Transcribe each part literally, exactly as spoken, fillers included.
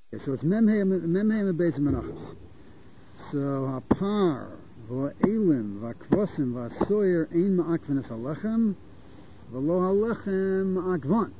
Okay, so it's memhe memhe beis menachos. So hapar va'elim va'kvosim va'soyer ein ma'akven es halechem v'lo halechem ma'akvan.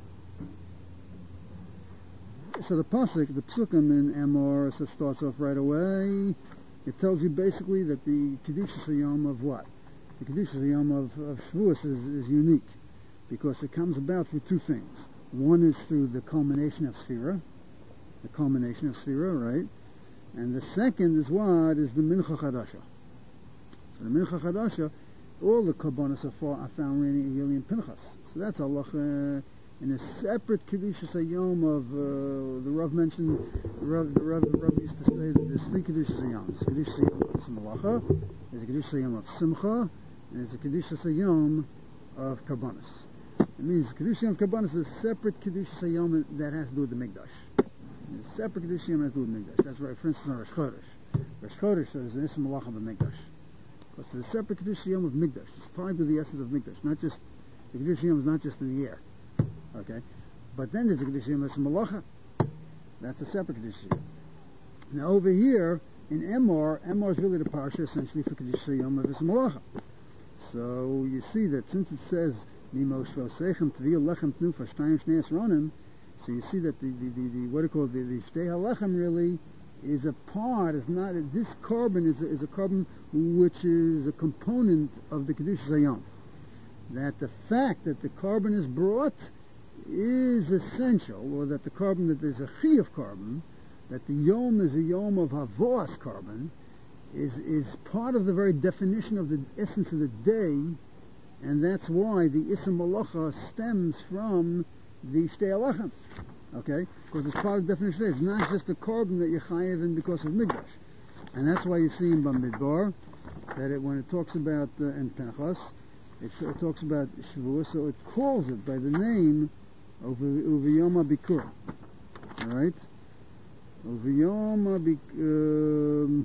So the pasuk, the psukim in Emor, so starts off right away. It tells you basically that the Kedushas Hayom of what? The Kedushas Hayom of, of Shavuos is, is unique because it comes about through two things. One is through the culmination of Sphira, the culmination of Sphira, right? And the second is what? Is the Mincha Chadasha. So the Mincha Chadasha, all the Kabbanas are, are found in really in Pinchas. So that's Allah uh, in a separate Kedushas Hayom of, uh, the Rav mentioned, the Rav, the, Rav, the Rav used to say that there's three Kedushas Hayom. There's a Kedushas Hayom of Malacha, there's a Kedushas Hayom of Simcha, and there's a Kedushas Hayom of Kabbanas. It means Kedushas Hayom of Kabbanas is a separate Kedushas Hayom that has to do with the Mikdash. A separate Kedushas Hayom has to do with Mikdash. That's right, for instance, on Rosh Chodesh. Rosh Chodesh says an Ism Malacha of Mikdash. Because there's a separate Kedushas Hayom of Mikdash. It's tied to the essence of Mikdash. Not just, the Kedushas Hayom is not just in the air. Okay, but then there's a Kedushas Hayom that's Malacha. That's a separate Kedushas Hayom. Now over here in Emor, Emor is really the parsha essentially for Kedushas Hayom of this Malacha. So you see that since it says Mimo Shvosechem Tviyah Lechem Tnufa Shtayim Shnei Esronim, so you see that the the, the, the what do you call it, the, the Shtei HaLechem really is a part. Is not this carbon is a, is a carbon which is a component of the Kedushas Hayom. That the fact that the carbon is brought is essential, or that the carbon, that there's a chi of carbon, that the yom is a yom of havos carbon, is is part of the very definition of the essence of the day, and that's why the Ism Malacha stems from the Shtei HaLechem. Okay? Because it's part of the definition of the day. It's not just a carbon that you're chayev in because of Mikdash. And that's why you see in Bamidbar that it, when it talks about, uh, in Pinchas, it, it talks about Shavuos, so it calls it by the name of Uviyoma Bikur. Alright? Uviyoma Bikur.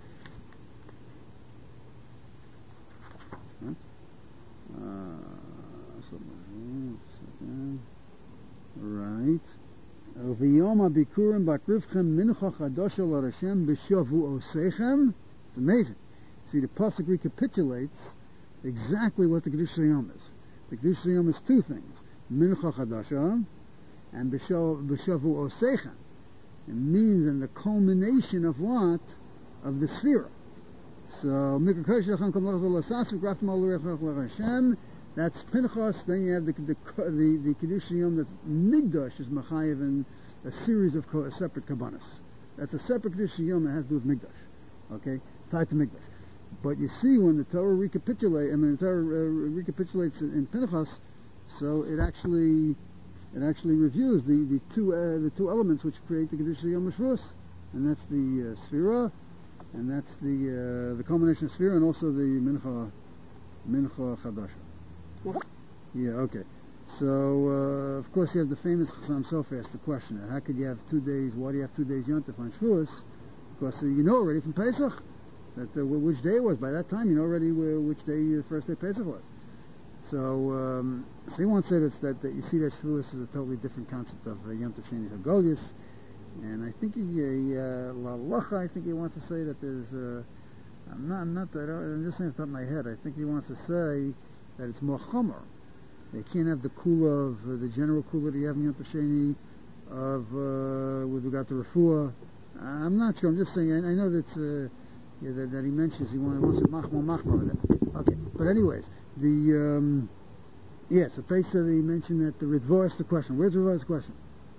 Right. Uviyoma Bikurim Bakrivchem Mincha Chadosha Larashem B'Shavu Osechem. It's amazing. See, the pasuk recapitulates exactly what the Kedushas Hayom is. The Kedushas Hayom is two things: Mincha Chadasha and B'Shavu Osechem. It means in the culmination of what? Of the Sphira. So Mikra Kodesh Lachem Kam Lachol Lasasik Rafim Al Rechach Larashem. That's Pinchas. Then you have the the the, the Kedushas Hayom that's Migdash is Machayev in a series of co- separate Kabbanas. That's a separate Kedushas Hayom that has to do with Migdash. Okay, tied to Migdash. But you see, when the Torah recapitulates, I mean, the Torah uh, recapitulates in, in Pinchas, so it actually it actually reviews the the two uh, the two elements which create the Kedushas Hayom Shavuos, and that's the uh, Sphira, and that's the uh, the culmination of Sphira, and also the Mincha Mincha Chadasha. Yeah, okay. So, uh, of course, you have the famous Chassam Sofer asked the question, how could you have two days, why do you have two days Yontif on Shavuos? Because uh, you know already from Pesach that uh, which day it was. By that time, you know already uh, which day the first day Pesach was. So, um, so he once said it's that, that you see that Shavuos is a totally different concept of uh, Yom Tov Sheni Hagolius. And I think he, uh, Lalacha, I think he wants to say that there's, uh, I'm not, I'm not, I don't, I'm just saying off the top of my head, I think he wants to say that it's more chomer. They can't have the kula of uh, the general kula that you have in Yom Tov Sheni of uh, with regard to refuah. I'm not sure. I'm just saying. I, I know that, uh, yeah, that that he mentions he wants, wants to machma machma with that. Okay, but anyways, the um, yes, the place that he mentioned that the Ritva asked the question. Where's the Ritva's question?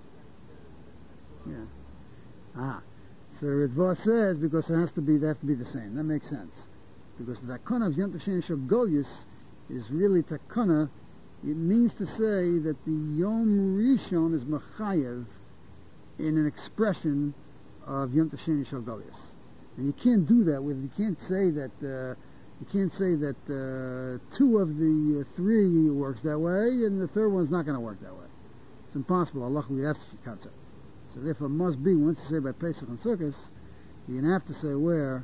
Yeah. Ah, so the Ritva says because it has to be, they have to be the same. That makes sense because the takana of Yom Tov Sheni Shel Golius is really takana. It means to say that the Yom Rishon is machayev in an expression of Yom Tov Sheni Shel Golius, and you can't do that with. You can't say that. Uh, you can't say that uh, two of the uh, three works that way, and the third one's not going to work that way. It's impossible. Allah, that's the concept. So therefore, it must be once you say by Pesach and Sukkot, you're going to have to say where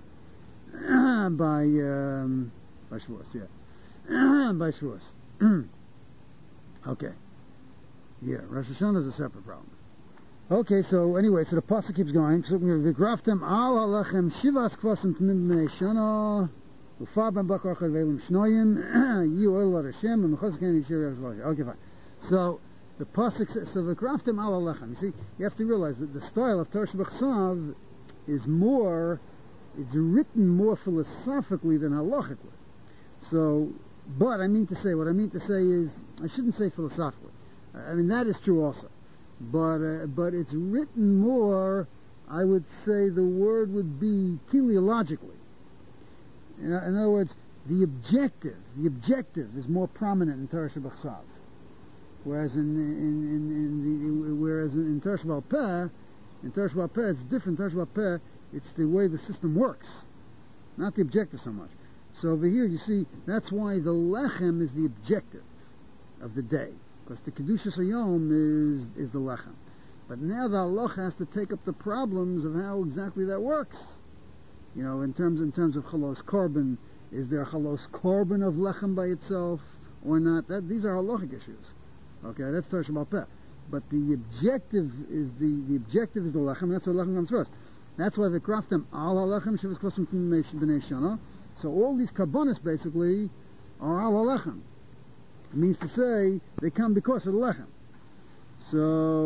by um, by Shavuos, yeah. by Shavuos. Okay. Yeah, Rosh Hashanah is a separate problem. Okay, so anyway, so the pasuk keeps going. So v'graftem al halachem shivas kvasim t'mim b'nei shana u'far ben bakar chad ve'elim shnoyim yi oil ar Hashem u'mechaz ken yishir yashvash. Okay, fine. So the pasuk says, so v'graftem al halachem. You see, you have to realize that the style of Torah B'chsav is more, it's written more philosophically than halachically. So, but I mean to say, what I mean to say is, I shouldn't say philosophically. I mean, that is true also. But uh, but it's written more, I would say the word would be teleologically. In, in other words, the objective, the objective is more prominent in Torah B'chsav. Whereas in, in, in, in the, whereas in Torah Sheba'al Peh, in Torah Sheba'al Peh, it's different. Torah Sheba'al Peh, it's the way the system works, not the objective so much. So over here, you see, that's why the lechem is the objective of the day, because the Kedushas Hayom is is the lechem. But now the halacha has to take up the problems of how exactly that works. You know, in terms in terms of chalos korban, is there a chalos korban of lechem by itself or not? That these are halachic issues. Okay, that's Torah Sheba'al Peh. But the objective is the the objective is the lechem. That's what lechem comes first. That's why the kraftem al halechem shivas kvasim b'nei shana. So all these karbonis basically are al halechem. It means to say they come because of the lechem. So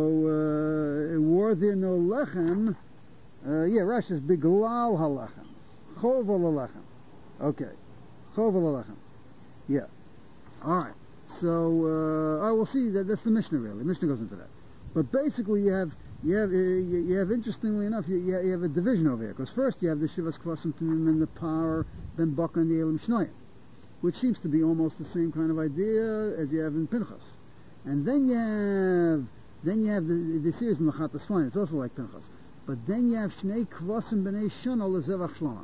uh, were there no lechem? Uh, yeah, Rashi says biglal halechem, chov al halechem. Okay, chov al halechem. Yeah. All right. So uh, I will see that that's the Mishnah really. Mishnah goes into that. But basically, you have you have uh, you, you have interestingly enough you, you have a division over here, because first you have the Shivas Kvasim Tumim and the power, then Baka and the Elim Shnoyim, which seems to be almost the same kind of idea as you have in Pinchas. And then you have then you have the the series in Lachatas fine. It's also like Pinchas. But then you have Shnei Kvasim B'nei Shana Lezevach Shlomo.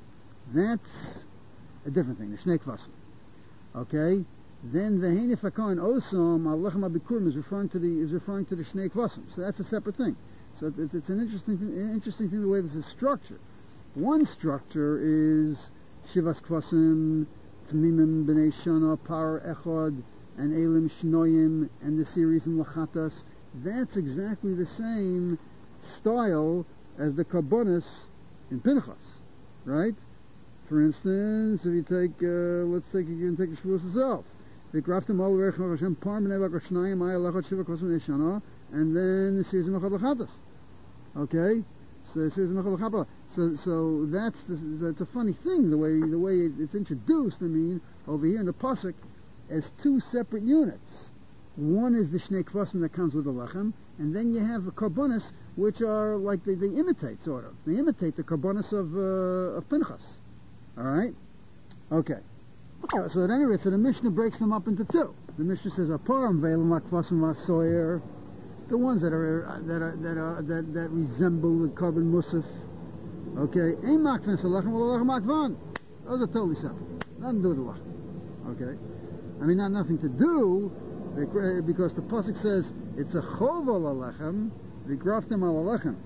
That's a different thing. The Shnei Kvasim. Okay. Then the V'heinif HaKohen Osam Al Lechem HaBikurim is referring to the is referring to the Shnei Kvasim. So that's a separate thing. So it's, it's an interesting thing, an interesting thing the way this is structured. One structure is Shivas Kvasim, Tmimim B'nei Shana, Power Echad, and Elim Shnoyim, and the series in Lachatas. That's exactly the same style as the Karbonis in Pinchas, right? For instance, if you take, uh, let's take, you can take the Shavuos itself. The Graftim Al Rech Hashem Par Menei Bakar Shnayim Ay Lachot Shiva Kosum Neshana, and then the series of Mechad Lachatas. Okay, so series of Mechad Lachatas. So, so that's the, that's a funny thing the way the way it's introduced. I mean, over here in the pasuk, as two separate units. One is the Shnei Kvasim that comes with the Lechem, and then you have the Karbonis, which are like they, they imitate sort of. They imitate the Karbonis of uh, of Pinchas. All right, okay. So at any rate, so the Mishnah breaks them up into two. The Mishnah says, "Aparam ve'elam akvasim v'asoyer," the ones that are that are that are that, that resemble the carbon musaf. Okay, ein makvan salachem v'lalachem makvan. Those are totally separate. Nothing to do with the lachem. Okay, I mean, not nothing to do, because the pasuk says it's a chov al lechem, v'graftem al lechem.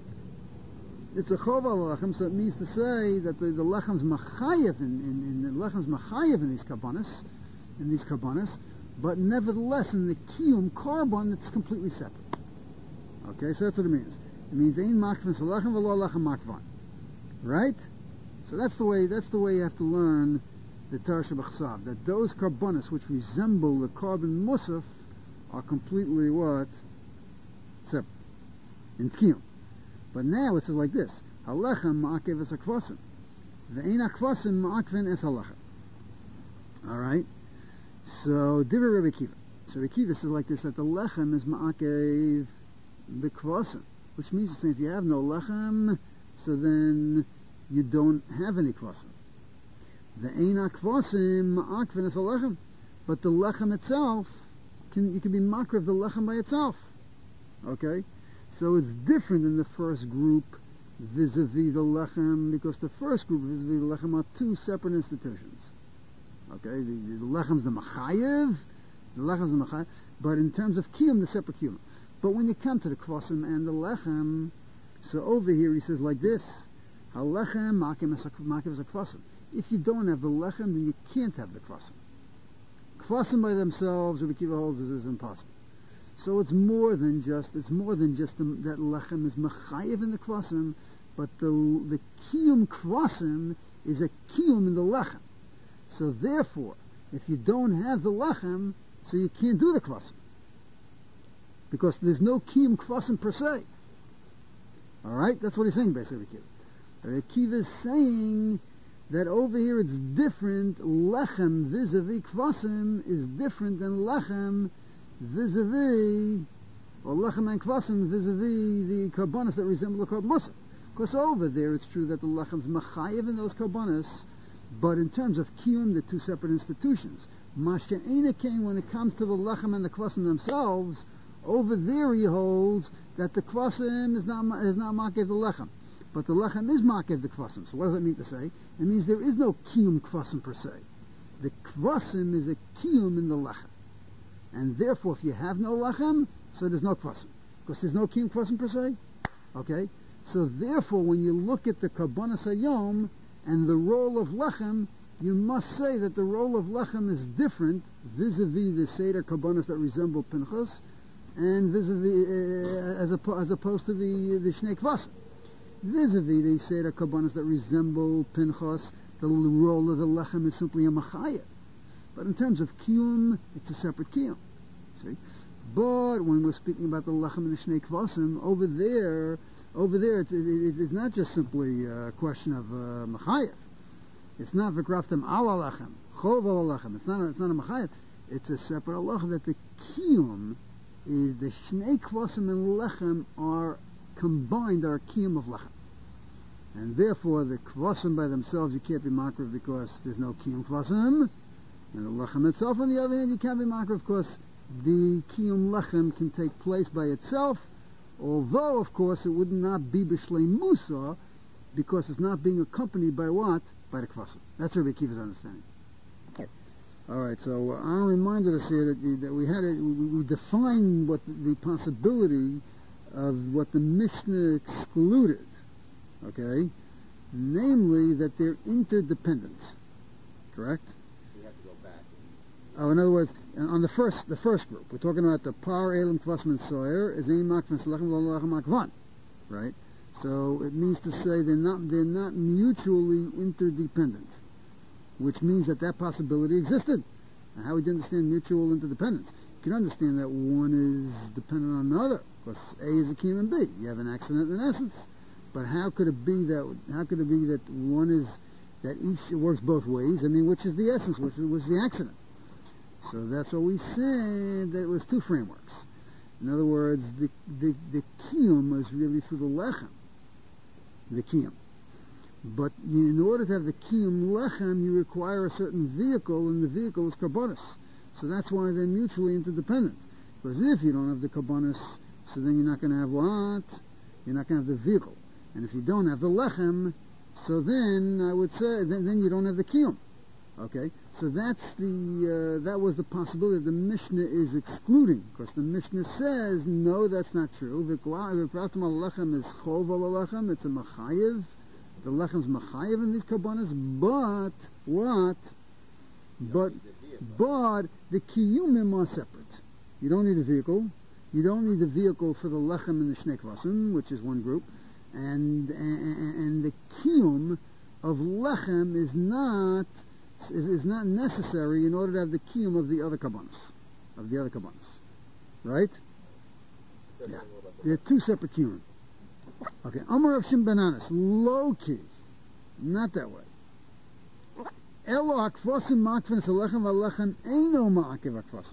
It's a chov al lechem, so it means to say that the, the lechem's machayev in, in, in the lechem's machayev in these karbonis, in these karbonis, but nevertheless in the kiyum carbon it's completely separate. Okay, so that's what it means. It means ein makvan salechem v'lo lechem makvan, right? So that's the way. That's the way you have to learn the Torah B'chsav. That those karbonis which resemble the carbon musaf are completely what? Separate in kiyum. But now it says like this: Halechem ma'akev es hakvasim, ve'ein hakvasim ma'akven es halechem. All right. So Divrei Rebbe Akiva. So Rebbe Akiva says like this: that the lechem is ma'akev the kvasim, which means to say if you have no lechem, so then you don't have any kvasim. Ve'ein hakvasim ma'akven es halechem. But the lechem itself can you can be makriv the lechem by itself. Okay. So it's different than the first group vis-a-vis the lechem, because the first group vis-a-vis the lechem are two separate institutions. Okay, the, the lechem's the machayev, the lechem's the machayev, but in terms of kiyum, the separate kiyum. But when you come to the kvasim and the lechem, so over here he says like this: halechem makim es kvasim. If you don't have the lechem, then you can't have the kvasim. Kvasim by themselves, Rebbe Akiva holds, is, is impossible. So it's more than just, it's more than just the, that lechem is mechayev in the kvasim, but the, the kiyum kvasim is a kiyum in the lechem. So therefore, if you don't have the lechem, so you can't do the kvasim. Because there's no kiyum kvasim per se. Alright? That's what he's saying basically, Akiva. Akiva is saying that over here it's different. Lechem vis-a-vis kvasim is different than lechem vis-a-vis, or lechem and kvasim vis-a-vis the karbonis that resemble the karbonis. Because over there it's true that the lechem's mechayev in those karbonis, but in terms of kiyum, they're two separate institutions. Masha'ena came when it comes to the lechem and the kvasim themselves. Over there he holds that the kvasim is not is not makev the lechem, but the lechem is makev the kvasim. So what does that mean to say? It means there is no kiyum kvasim per se. The kvasim is a kiyum in the lechem, and therefore if you have no lechem, so there's no kvasim, because there's no kiyum kvasim per se. Okay, so therefore when you look at the karbonos hayom and the role of lechem, you must say that the role of lechem is different vis-a-vis the seder karbonos that resemble pinchas, and vis-a-vis, uh, as, oppo- as opposed to the the shnei kvasim. Vis-a-vis the seder karbonos that resemble pinchas, the role of the lechem is simply a machaya. But in terms of kiyum, it's a separate kiyum. See? But when we're speaking about the lechem and the shnei kvasim, over there, over there, it's, it, it's not just simply a question of uh, machaya. It's not v'kraftem ala lechem, chov ala lechem. It's not. A, it's not a machaya. It's a separate halacha that the kiyum is the shnei kvasim and lechem are combined, are a kiyum of lechem, and therefore the kvasim by themselves you can't be makriv because there's no kiyum kvasim, and the lechem itself on the other hand you can't be makriv because the kiyum lechem can take place by itself, although of course it would not be b'shlei musa because it's not being accompanied by what? By the kvasim. That's Rabbi Akiva's understanding. All right, so uh, Aaron reminded us here that, the, that we had a, we, we defined what the, the possibility of what the Mishnah excluded, okay, namely that they're interdependent, correct? We have to go back. Oh, in other words, on the first the first group, we're talking about the par elim kvasim and soyer is ein makvan selachem v'alachem makvan, right? So it means to say they're not they're not mutually interdependent, which means that that possibility existed. And how would you understand mutual interdependence? You can understand that one is dependent on another, because A is a kiyum and B. You have an accident in essence. But how could it be that, how could it be that one is, that each works both ways? I mean, which is the essence, which was the accident? So that's what we said, that it was two frameworks. In other words, the, the, the kiyum is really through the lechem, the kiyum. But you, in order to have the kiyum lechem, you require a certain vehicle, and the vehicle is karbonis. So that's why they're mutually interdependent. Because if you don't have the karbonis, so then you're not going to have what? You're not going to have the vehicle. And if you don't have the lechem, so then I would say, then, then you don't have the kiyum. Okay? So that's the, uh, that was the possibility the Mishnah is excluding. Because the Mishnah says, no, that's not true. V'kratam al-lechem is chov al-lechem, it's a machayev. The lechem's machayev in these karbonos, but what? But but the kiyumim are separate. You don't need a vehicle. You don't need a vehicle for the lechem and the shnei kvasim, which is one group, and and, and the kiyum of lechem is not is, is not necessary in order to have the kiyum of the other karbonos, of the other karbonos, right? Yeah, they're two separate kiyum. Okay, Amar of Shim Bananas, low key, not that way. Elo akvasim makvin salechem valechem eino ma'akev akvasim.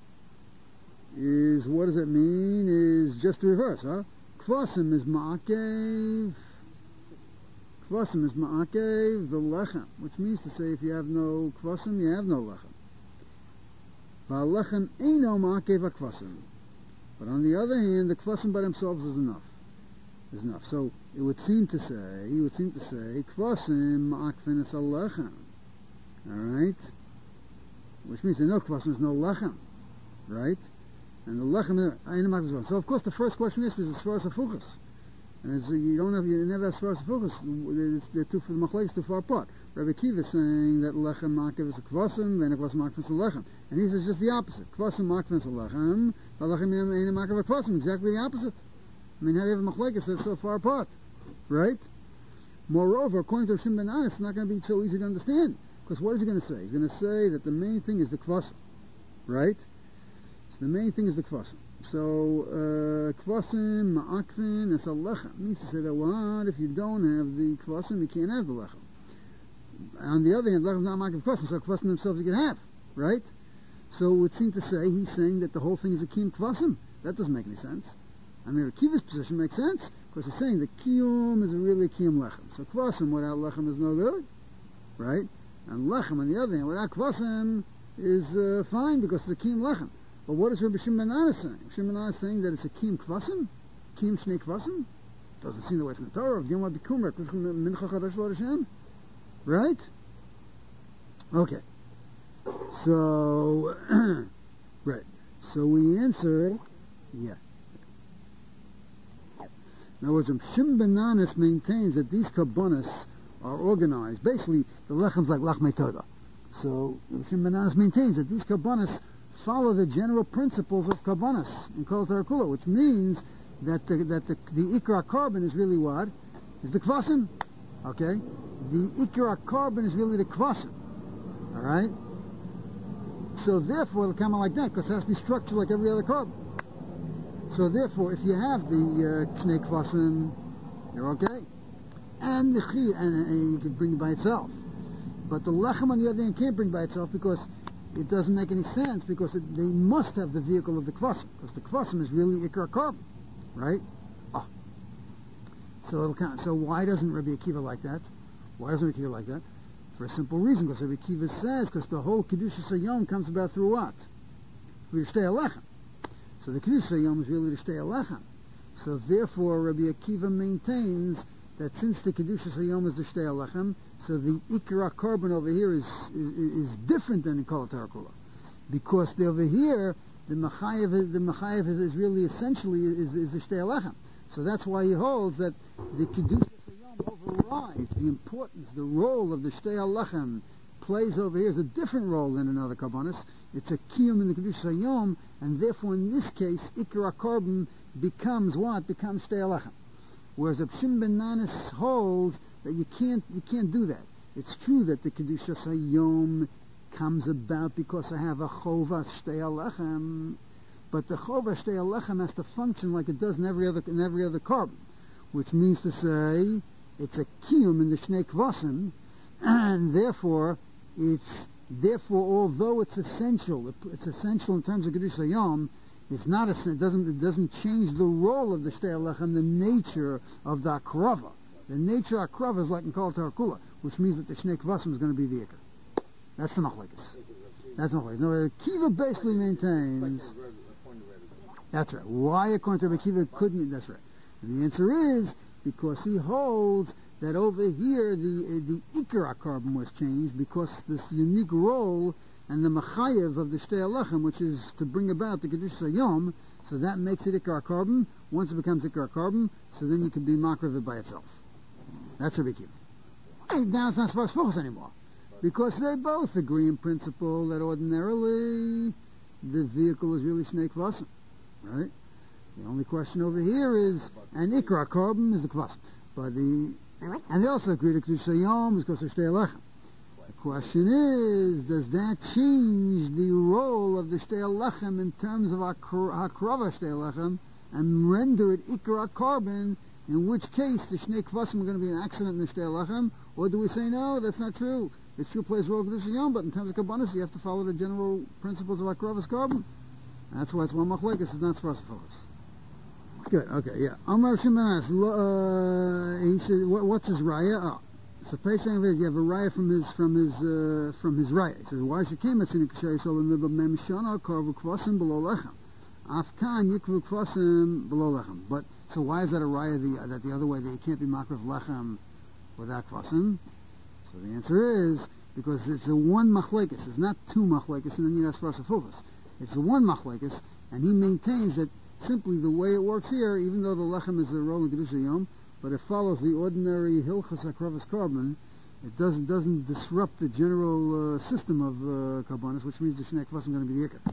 Is, what does it mean? Is just the reverse, huh? Kvasim is ma'akev, kvasim is ma'akev the lechem, which means to say if you have no kvasim, you have no lechem. Valechem eino ma'akev akvasim. But on the other hand, the kvasim by themselves is enough. Is enough. So it would seem to say, it would seem to say, kvasim ma'akvin es al-lechem. Alright? Which means there no kvasim, there's no lechem. Right? And the lechem, uh, so of course the first question is, is as far as hafuchas. And it's, you don't have, you never have as far as hafuchas. They're too, the machlekes too far apart. Rabbi Akiva is saying that lechem ma'akev is a kvasim, then a kvasim ma'akvin es al-lechem. And he says just the opposite. Kvasim ma'akvin es al-lechem, Lechem ain't makav kvasim. Exactly the opposite. I mean, how do you have a machlekes that's so far apart, right? Moreover, according to Rav Shimon ben Anis, it's not going to be so easy to understand. Because what is he going to say? He's going to say that the main thing is the kvasim, right? So the main thing is the kvasim. So, uh, kvasim, ma'akvin, it's a lechem. Means to say that what? If you don't have the kvasim, you can't have the lechem. On the other hand, lechem is not makav kvasim, so kvasim themselves you can have, right? So it would seem to say, he's saying that the whole thing is a kiyum kvasim. That doesn't make any sense. I mean, Akiva's position makes sense, because he's saying the kiyum is really kiyum lechem. So kvasim without lechem is no good, right? And lechem, on the other hand, without kvasim is uh, fine, because it's a kiyum lechem. But what is Rabbi Shimon ben Anis saying? Rabbi Shimon ben Anis saying that it's a kiyum kvasim? Kiyum shnei kvasim? Doesn't seem the way from the Torah. Of Yom HaBikurim, mincha chadash l'Hashem. Right? Okay. So, right. So we answer, yeah. In other words, Shimon ben Anis maintains that these kabbonis are organized. Basically, the lechem's like lachmei Torah. So Shimon ben Anis maintains that these kabbonis follow the general principles of kabbonis in Kol Torah Kula, which means that the that the, the ikra carbon is really what? Is the kvasim. Okay? The ikra carbon is really the kvasim. Alright? So therefore, it'll come out like that, because it has to be structured like every other carbon. So therefore, if you have the uh, Knei Kvasim, you're okay. And the Chi, and, and you can bring it by itself. But the Lechem, on the other hand, can't bring by itself, because it doesn't make any sense, because it, they must have the vehicle of the Kvasim, because the Kvasim is really Ikra carbon, right? Oh. So it'll count. So why doesn't Rabbi Akiva like that? Why doesn't Rabbi Akiva like that? For a simple reason, because Rabbi Akiva says, because the whole Kedushas HaYom comes about through what? Through the Shtei HaLechem. So the Kedushas HaYom is really the Shtei HaLechem. So therefore, Rabbi Akiva maintains that since the Kedushas HaYom is the Shtei HaLechem, so the Ikra carbon over here is is, is different than in Kol Torah Kula. Because the, over here, the Machayev, the Machayev is, is really essentially is, is the Shtei HaLechem. So that's why he holds that the Kedushas overrides the importance, the role of the Shtei HaLechem plays over here is a different role than in other kabbanis. It's a kiyum in the Kedushas HaYom, and therefore in this case, Ikra carbon becomes what? Becomes Shtei HaLechem. Whereas Reb Shimon ben Anis holds that you can't, you can't do that. It's true that the Kedushas HaYom comes about because I have a chovas Shtei HaLechem, but the chovas Shtei HaLechem has to function like it does in every other, in every other carbon, which means to say, it's a kiyum in the Shnei Kvasim, and therefore, it's therefore although it's essential, it's essential in terms of Kedushas HaYom, it's not a, it doesn't it doesn't change the role of the Shtei HaLechem, the nature of the akrava. The nature of akrava is like in Kol Torah Kula, which means that the Shnei Kvasim is going to be the ikar. That's the machlekes. That's the machlekes. No, Kiva basically maintains. That's right. Why according to Rabbi Kiva couldn't? That's right. And the answer is because he holds that over here the uh, the ikra carbon was changed because this unique role and the machayev of the Shtei HaLechem, which is to bring about the Kedushas HaYom, so that makes it ikra carbon. Once it becomes ikra carbon, so then you can be makriv it by itself. That's Rabbi Kiva. Now it's not supposed to focus anymore, because they both agree in principle that ordinarily the vehicle is really Shnei Kvasim, right? The only question over here is, and ikra carbon is the kvasim, but the and they also agree that Kedushas HaYom is because of Shtei HaLechem. The question is, does that change the role of the Shtei HaLechem in terms of Hakrava Shtei HaLechem and render it ikra carbon? In which case, the Shnei Kvasim are going to be an accident in the Shtei HaLechem, or do we say no, that's not true? It's true plays role of Kedushas HaYom, but in terms of kabbanis, you have to follow the general principles of Hakrava's carbon. And that's why it's one machlekes. It's not supposed to focus. Good, okay, yeah. Amar Shimon asks, uh, he said, what, what's his raya? Oh, so Pesach, you have a raya from his, from his, uh, from his raya. He says, why should came at Sinik Shay Solim Mibba Mem Shana Karvu Kvasim Below Lechem? Afkan Yikvu Kvasim Below Lechem. But, so why is that a raya the, uh, that the other way, that you can't be Makrav Lechem without Kvasim? So the answer is, because it's a one machlekes, it's not two machlekes, and then you have to focus. It's a one machlekes, and he maintains that simply the way it works here, even though the lechem is a role in Kedushas HaYom, but it follows the ordinary Hilchas HaKravas carbon, it doesn't doesn't disrupt the general uh, system of uh, karbanis, which means the Shnei Kvasim is going to be the ikar.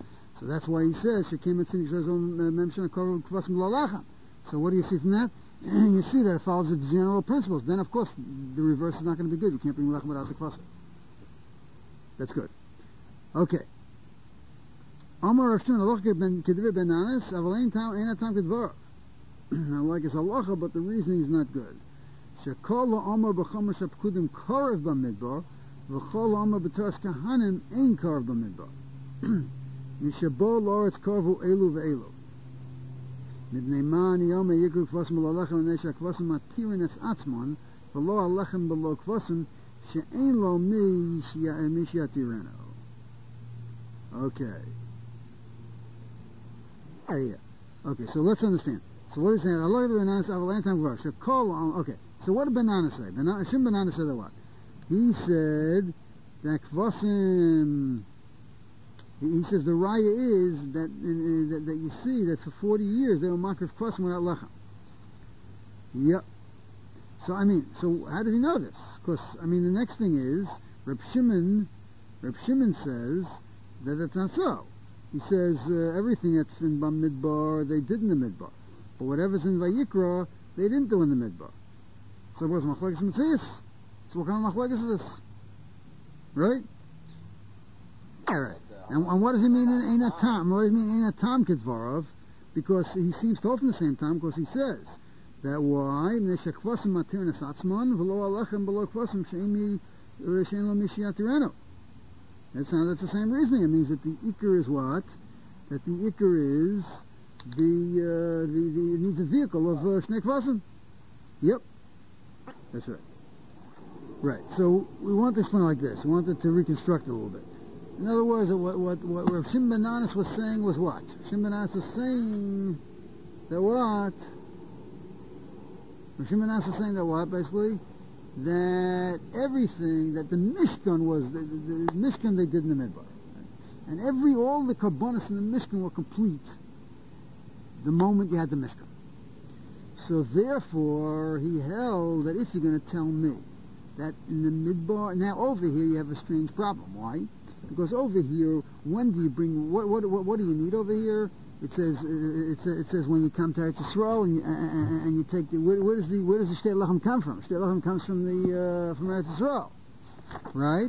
So that's why he says, Shekim Etzim Yishazom Memshan Korov Kvasim Lalachem. So what do you see from that? You see that it follows the general principles. Then, of course, the reverse is not going to be good. You can't bring lechem without the kvasim. That's good. Okay. Amar Rav Shimon Aloch ben Kedivir ben Anas Avalein Tam Eina Tam Kedvarov. I like his halacha, but the reasoning is not good. Shekol Amar b'chomer shapkudim korev b'midbar v'chol Amar b'taras kahanim ein korev b'midbar. Yishabo loretz korvu elu ve'elu. Midnei man yom yikru kvasim l'alachem v'nesha kvasim atirin es atzmon v'lo alachem b'lo kvasim she'ein lo mi shiatireno. Okay. Ah, yeah. Okay, so let's understand. So what is saying? Allah ben Anas avalantam gvar. Shekol. Okay. So what did Ben Anas say? Ben Shimon ben Anas said that what? He said that kvasim. He says the raya is that, uh, that that you see that for forty years they were makriv kvasim without lechem. Yep. So I mean, so how did he know this? Because I mean, the next thing is Reb Shimon. Reb Shimon says that that's not so. He says uh, everything that's in Bamidbar they did in the Midbar, but whatever's in Vayikra they didn't do in the Midbar. So what's machlekes Matthias? So what kind of machlekes is this? Right? All right. And, and what does he mean in Ein Atam? What does he mean in Ein Atam Kedvarov? Because he seems to open the same time, because he says that why? Neshakvasim matir nesatzman v'lo alachem below kvasim she'emi she'en lo mishiatireno. That's not, that's the same reasoning. It means that the ikr is what? That the ikr is the, uh, the, the, it needs a vehicle of uh, shnei kvasim. Yep. That's right. Right. So we want to explain like this. We wanted to reconstruct it a little bit. In other words, what what what Rav Shimon ben Anas was saying was what? Shimon ben Anas was saying that what? Rav Shimon ben Anas was saying that what? Basically, that everything, that the Mishkan was, the, the, the Mishkan they did in the Midbar. And every, all the Karbonis in the Mishkan were complete the moment you had the Mishkan. So therefore, he held that if you're going to tell me that in the Midbar, now over here you have a strange problem. Why? Because over here, when do you bring, what what what, what do you need over here? It says uh, it, says, it says when you come to Eretz Yisrael and you, uh, and you take the, where, where does the where does the Shtei Lachem come from? Shtei Lachem comes from the uh, from Eretz Yisrael, right?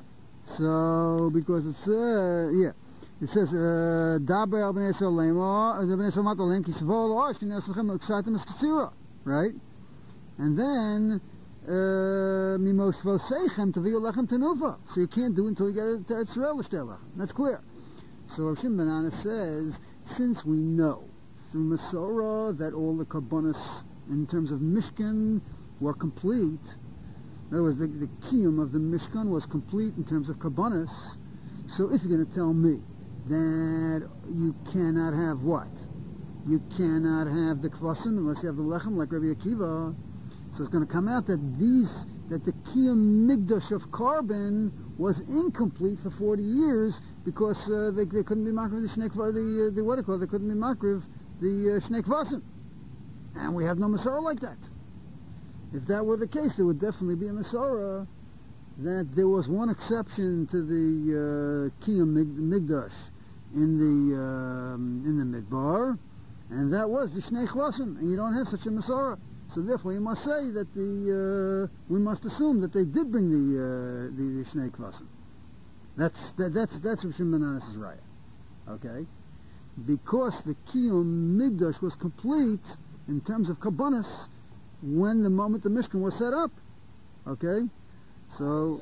So because it's uh, yeah, it says Daber al bnei Yisrael lema, the bnei Yisrael matalem ki savol lo ashkin yaslechem uksatem eskasira, right? And then mimos vosechem taviu lechem tenuva. So you can't do it until you get to Eretz Yisrael Shtei Lachem. That's clear. So Rav Shimon ben Anas says, since we know through Masorah that all the Karbonis in terms of Mishkan were complete, in other words, the, the Kiyum of the Mishkan was complete in terms of Karbonis, so if you're going to tell me that you cannot have what? You cannot have the Kvasim unless you have the Lechem, like Rabbi Akiva, so it's going to come out that these, that the Kiyum Migdash of carbon was incomplete for forty years, because uh, they, they couldn't be makriv the shnei the uh, the what do you call it? They couldn't be makriv the uh, shnei kvasim, and we have no Masorah like that. If that were the case, there would definitely be a Masorah that there was one exception to the uh, kiyum mig- migdash in the um, in the midbar, and that was the shnei kvasim, and you don't have such a Masorah. So therefore, you must say that the uh, we must assume that they did bring the uh, the, the shnei kvasim. That's that, that's that's what Shimon ben Anas is right. Okay, because the kiyum migdash was complete in terms of karbonis when the moment the Mishkan was set up. Okay, so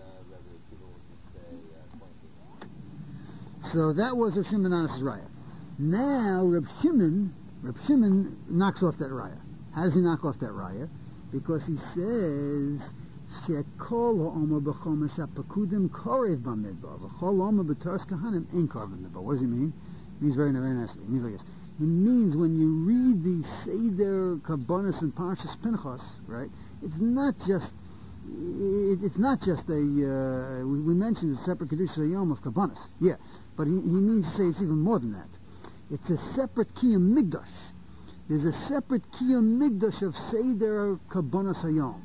so that was Rav Shimon ben Anas is right. Now Reb Shimon Reb Shimon knocks off that raya. How does he knock off that raya? Because he says Shekol ha'omer b'chomer shapakudim korev b'midbar v'chol omer b'taras kahanim ein korev b'midbar. What does he mean? It means very, very nicely. It means like this. It means when you read the Seder Karbonis and Parshas Pinchas, right? It's not just it, it's not just a uh, we, we mentioned a separate Kedusha Yom of Karbonis, yeah, but he, he means to say it's even more than that. It's a separate Kiyum Migdash. There's a separate Kiyum Migdash of Seder Karbonis Hayom.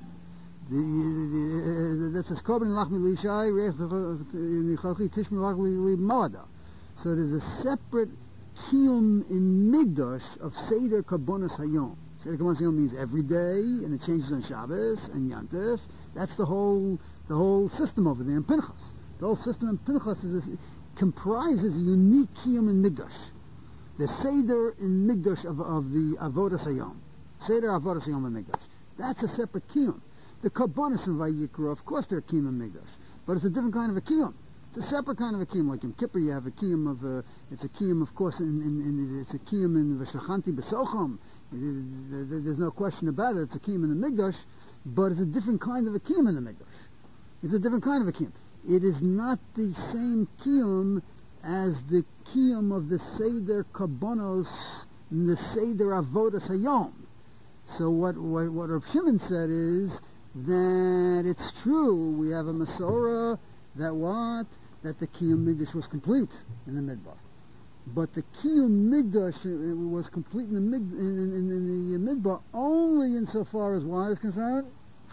That's a Korban Lachmi Lishai Reich Nichachi Tishmi Lachmi Moada. So there's a separate kiyum in Migdash of Seder Kabbonos Hayom. Seder Kabbonos Hayom means every day, and it changes on Shabbos and Yantif. That's the whole the whole system over there in Pinchas. The whole system in Pinchas is, is, comprises a unique kiyum in Migdash. The Seder in Migdash of, of the Avodas Hayom. Seder Avodas Hayom in Migdash. That's a separate kiyum. The Kabbonos in Vayikra, of course, they're a kiyum in Migdash, but it's a different kind of a kiyum. It's a separate kind of a kiyum. Like in Kippur, you have a kiyum of a, it's a kiyum, of course, in, in, in it's a kiyum in V'shachanti B'socham. There's no question about it. It's a kiyum in the Migdash, but it's a different kind of a kiyum in the Migdash. It's a different kind of a kiyum. It is not the same kiyum as the kiyum of the Seder Kabbonos and the Seder Avodas Hayom. So what, what, what Reb Shimon said is that it's true, we have a Masorah that what? That the Kiyum Migdash was complete in the Midbar. But the Kiyum Migdash was complete in the, Mid, in, in, in the Midbar only insofar as what is concerned?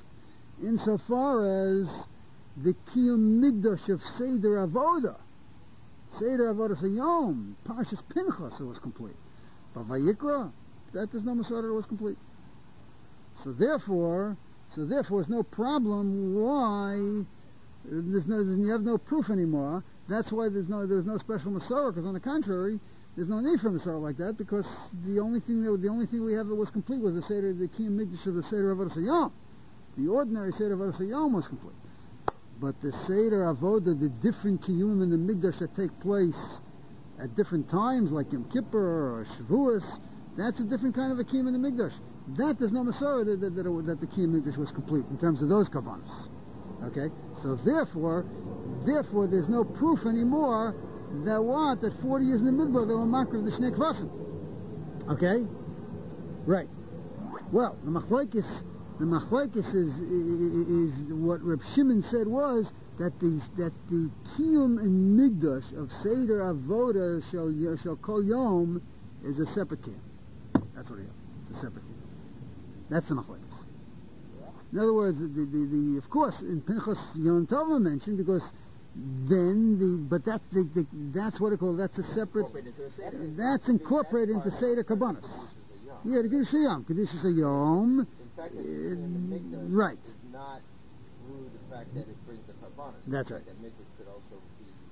Insofar as the Kiyum Migdash of Seder Avoda, Seder Avoda Hayom, Parshas Pinchas, it was complete. But Vayikra, that is no Masorah, it was complete. So therefore, so therefore, there's no problem why there's no, you have no proof anymore. That's why there's no there's no special Masorah. Because on the contrary, there's no need for Masorah like that. Because the only thing that, the only thing we have that was complete was the Seder, the Kiyum Migdash of the Seder Avodas Hayom. The ordinary Seder Avodas Hayom was complete. But the Seder Avodah, the different Kiyum in the Migdash that take place at different times, like Yom Kippur or Shavuos, that's a different kind of a Kiyum in the Migdash. That there's no Masorah that, that, that, that the Kiyum Migdash was complete in terms of those Kavanas. Okay? So therefore, therefore there's no proof anymore that what? That forty years in the Midbar they were makar of the Shnei Kvasim. Okay? Right. Well, the Machlokes, the Machlokes is, is, is what Reb Shimon said was that the, that the Kiyum in Migdash of Seder Avoda shall, shall Kol Yom is a separate Kiyum. That's what it is. It's a separate Kiyum. That's the Machlokes. In other words, the, the, the, of course, in Pinchas Yom Tov mentioned, because then the, but that, the, the, that's what it called, that's a separate, that's incorporated into Seder Kabbonos. Yeah, the Kedusha Yom, Kedusha Yom, in fact, uh, right. Does not rule the fact that it brings the Kabbonos. That's right. That Mikdash could also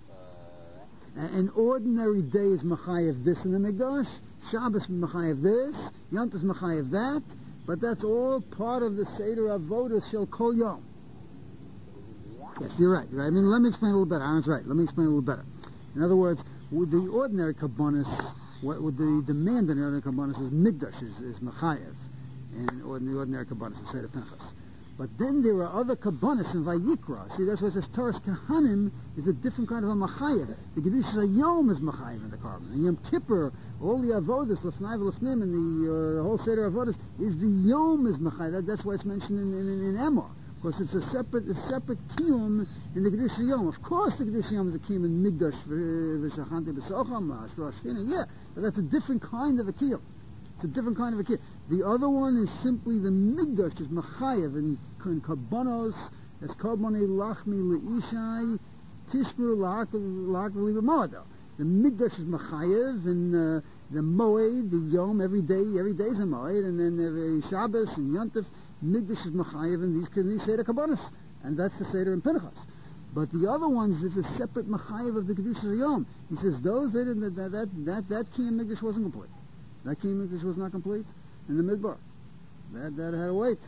be, uh... An ordinary day is Machayev this in the Mikdash, Shabbos Machayev this, Yom Tov Machayev that, but that's all part of the Seder Avodah Shel Kol Yom. Yes, you're right. You're right. I mean, let me explain a little better. Aaron's right. Let me explain a little better. In other words, with the ordinary Kabbonos, what with the demand in the ordinary Kabbonos is Migdash, is, is Machayev, and in the ordinary Kabbonos is Seder Pinchas. But then there are other Kabbonos in Vayikra. See, that's why it says Taras Kahanim is a different kind of a Machayev. The Kedusha Yom is Machayev in the carbon. And Yom Kippur, all the Avodas, Lefnai V'Lefnim, and the uh, whole Seder Avodas, is the Yom is Machayev. That, that's why it's mentioned in, in, in Emor. Of course, it's a separate, a separate Kiyum in the Kedusha Yom. Of course, the Kedusha Yom is a Kiyum in Migdash, V'Shachanti B'Socham, Ashra Shchina, yeah. But that's a different kind of a Kiyum. It's a different kind of a kiyum. The other one is simply the Migdash, is Machayev, in, in Kabbonos, as Karbonei Lachmi Le'ishai, Tishmur La'akli B'Moado. The Migdash is Machayev, and uh, the Moed, the Yom, every day, every day is a Moed, and then every Shabbos and Yontif, Migdash is Machayev, and these can be Seder Kabbonos. And that's the Seder in Pinchas. But the other ones is a separate Machayev of the Kedusha Yom. He says those, they didn't, that, that, that, that Kiyum Migdash wasn't complete. That Kiyum Migdash was not complete in the Midbar. That that had to wait.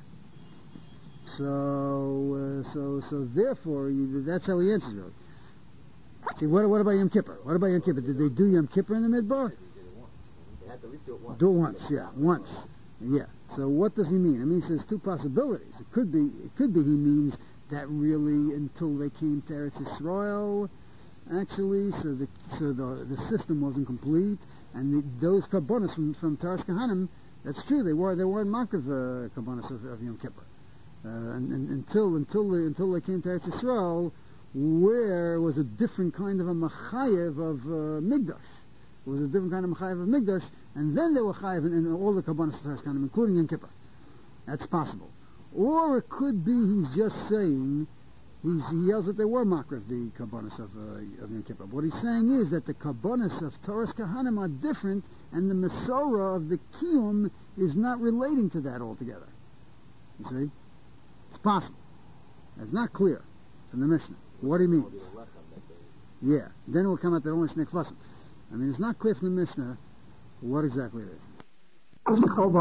So uh, so so therefore, you, that's how he answers it. See, what what about Yom Kippur? What about Yom Kippur? Did they do Yom Kippur in the Midbar? They had to at least do it once. Do it once, yeah, once, yeah. So what does he mean? I mean, he says two possibilities. It could be it could be he means that really until they came to Eretz Yisrael, actually, so the so the the system wasn't complete. And the, those Kabbonos from, from Taras Kahanim, that's true, they were they weren't Makar uh, Kabbonos of, of Yom Kippur. Uh, and, and until until they, until they came to Eretz Yisrael, where was a different kind of a Machayev of uh, Migdash. It was a different kind of Machayev of Migdash, and then they were Chayev in, in all the Kabbonos of Taras Kahanim, including Yom Kippur. That's possible. Or it could be he's just saying He's, he yells that they were makriv the karbonis of, uh, of Yom Kippur. What he's saying is that the karbonis of Torah's Kahanim are different, and the Masorah of the Kiyum is not relating to that altogether. You see? It's possible. It's not clear from the Mishnah what he means. Yeah. Then it will come out that only Shnei Kvasim. I mean, it's not clear from the Mishnah what exactly it is. I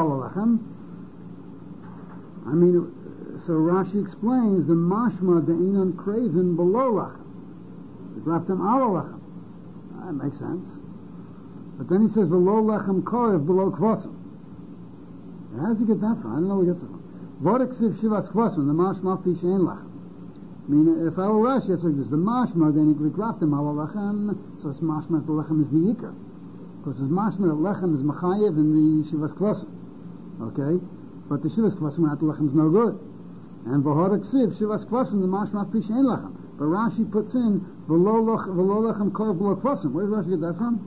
mean, so Rashi explains the mashma the inon craven below lachem, the graftem ala lachem. That makes sense. But then he says below lechem korev below kvasim. How does he get that from? I don't know where he gets it from. Vodeksiv shivas kvasim the mashma fi shein lachem. I mean, if I were Rashi, it's like this: the mashma then the graftem ala lachem. So it's mashma the lechem is the yikar, because it's mashma the lechem is machayev in the shivas kvasim. Okay, but the shivas kvasim without the lechem is no good. And v'horak siv shivas kvasim the mashma fi shein lachem. But Rashi puts in v'lo lechem kor below kvasim. Where does Rashi get that from?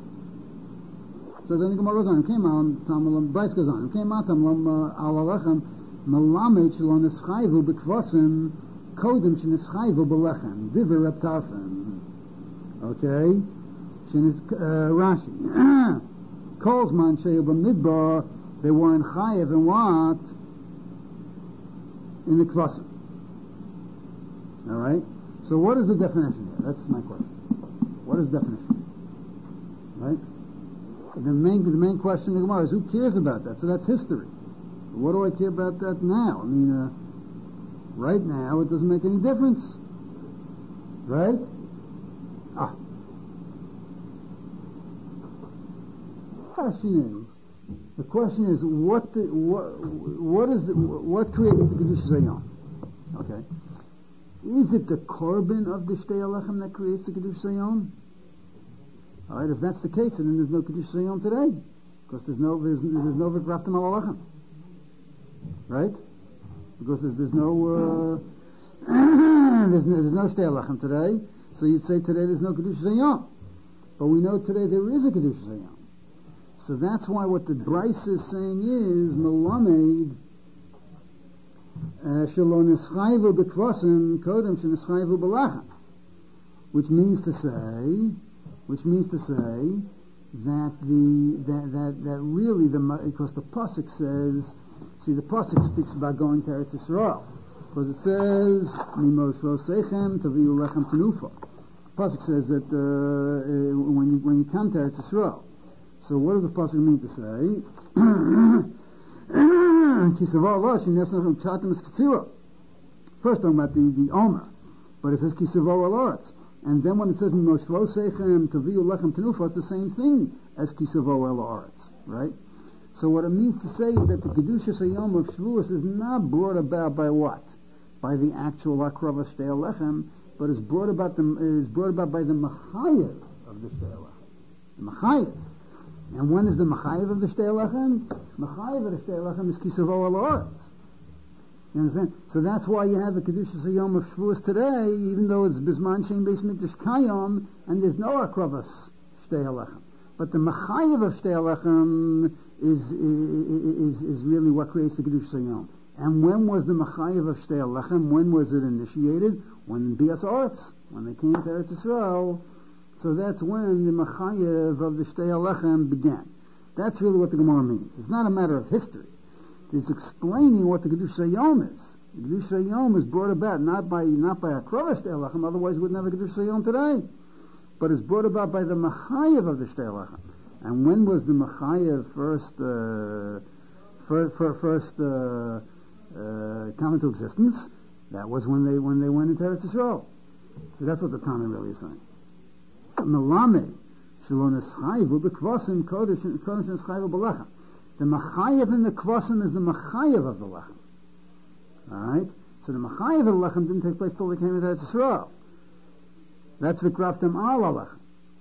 So then the Gemara goes on. Came out Tamalam Bryce goes on. Came out Tamalam ala lechem malamed shelo neschayvu bekvasim kodem sheneschayvu belechem diver reptarfen. Okay, shenes Rashi calls man sheyu b'midbar. They were in chayev and what? In the kvasim. All right. So what is the definition here? That's my question. What is the definition? Right. The main the main question in the Gemara is who cares about that? So that's history. What do I care about that now? I mean, uh, right now it doesn't make any difference. Right? Ah. The question is. The question is what the, what what is the, what created the Kedusha Zayom? Okay, is it the korban of the Shtei Alechem that creates the Kedusha Zayom? All right, if that's the case, then there's no Kedusha Zayom today, because there's no there's, there's no Vikraftim Al Alechem, right? Because there's, there's no uh, there's no there's no Shtei Alechem today, so you'd say today there's no Kedusha Zayom, but we know today there is a Kedusha Zayom. So that's why what the Bryce is saying is Melamed Shelo Neschayvu B'Kvasim Kodem Sheneschayvu B'Lachem, which means to say, which means to say that the that that, that really the because the pasuk says, see the pasuk speaks about going to Eretz Yisrael, because it says Mimos Rosechem Taviu Lechem Tenufa. The pasuk says that uh, when you when you come to Eretz Yisrael. So what does the pasuk mean to say? First talking about the, the Omer, but it says Kisavo al-Aretz. And then when it says Mimoshvo Sechem Taviu Lechem Tenufa, it's the same thing as Kisavo al-Aretz, right? So what it means to say is that the Kedusha Sayom of Shavuos is not brought about by what? By the actual Akrava Shtei Alechem, but is brought about the is brought about by the Machayev of the Shtei Alechem. The Machayev. And when is the Machayev of the Shtei Alechem? Machayev of the Shtei Alechem is Kisavo al-Aretz. You understand? So that's why you have the Kedusha Sayom of Shavuos today, even though it's Bisman Shein Beis Mikdash Kayom, and there's no Akravas Shtei Alechem. But the Machayev of Shtei Alechem is, is, is really what creates the Kedusha Sayom. And when was the Machayev of Shtei Alechem? When was it initiated? When Bias Aretz, when they came to Eretz Yisrael. So that's when the Machayev of the Shtei Alechem began. That's really what the Gemara means. It's not a matter of history. It's explaining what the Kedusha Sayom is. The Kedusha Sayom is brought about not by not by a Krova Shtei Alechem, otherwise we wouldn't have a Kedusha Sayom today. But it's brought about by the Machayev of the Shtei Alechem. And when was the Machayev first uh, for, for first uh, uh, come into existence? That was when they when they went into Eretz Yisrael. So that's what the Tana really is saying. Melamed shelo neschayvu b'kvasim kodesh kodesh neschayvu b'lechem. The machayev in the kvasim is the machayev of the lechem. All right. So the machayev of the lechem didn't take place till they came into Eretz Yisrael. That's v'kraftem al lechem.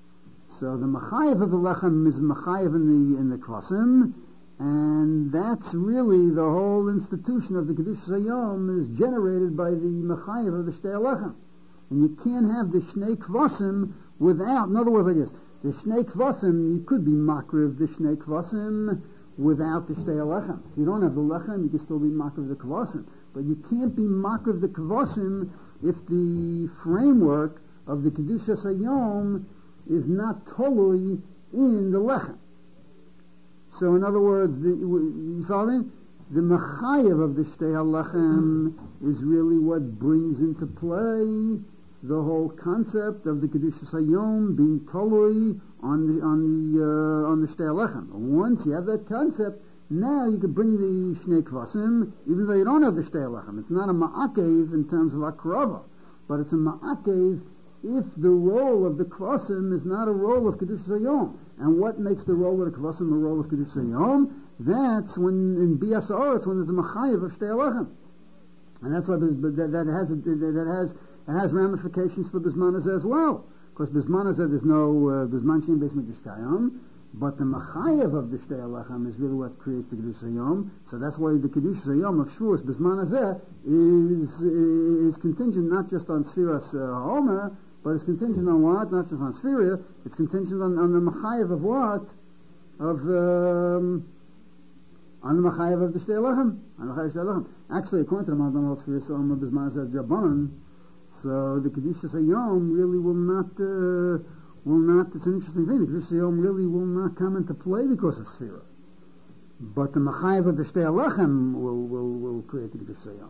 So the machayev of the lechem is machayev in the in the kvasim, and that's really the whole institution of the Kedusha Sayom is generated by the machayev of the Shtei Alechem. And you can't have the Shnei Kvasim without, in other words like this, the Shnei Kvasim, you could be makriv the Shnei Kvasim without the Shtei Alechem. If you don't have the Lechem, you can still be makriv the Kvasim. But you can't be makriv the Kvasim if the framework of the Kedushas Hayom is not totally in the Lechem. So in other words, the, you follow me? The Mechayev of the Shtei HaLechem is really what brings into play the whole concept of the Kedushas Hayom being totally on the on the uh, on the Shtei HaLechem. Once you have that concept, now you can bring the Shnei Kvasim, even though you don't have the Shtei HaLechem. It's not a Ma'akev in terms of Akrava, but it's a Ma'akev if the role of the Kvasim is not a role of Kedushas Hayom. And what makes the role of the Kvasim a role of Kedushas Hayom? That's when in Bias Haaretz, when there's a Mechayev of Shtei HaLechem. And that's why that, that has that has it has ramifications for Bisman Hazeh as well. Because Bisman Hazeh there's no uh, Bisman Shein Beis Mikdash Kayam, but the Mechayev of the Shtei HaLechem is really what creates the Kedushas Hayom. So that's why the Kedushas Hayom of Shavuos Bisman Hazeh is is contingent not just on Sfiras uh, Homer, but it's contingent on what? Not just on Sphira, it's contingent on, on the Mechayev of what? Of um, on the Mechayev of the Shtei HaLechem. On the Mechayev of the Shtei HaLechem. Actually, according to the Maldan Sphira Homer Bisman Hazeh Jabban, so the Kedushas Hayom really will not, uh, will not, it's an interesting thing, the Kedushas Hayom really will not come into play because of Sphira. But the Mechayev of the Shtei HaLechem will, will, will create the Kedushas Hayom.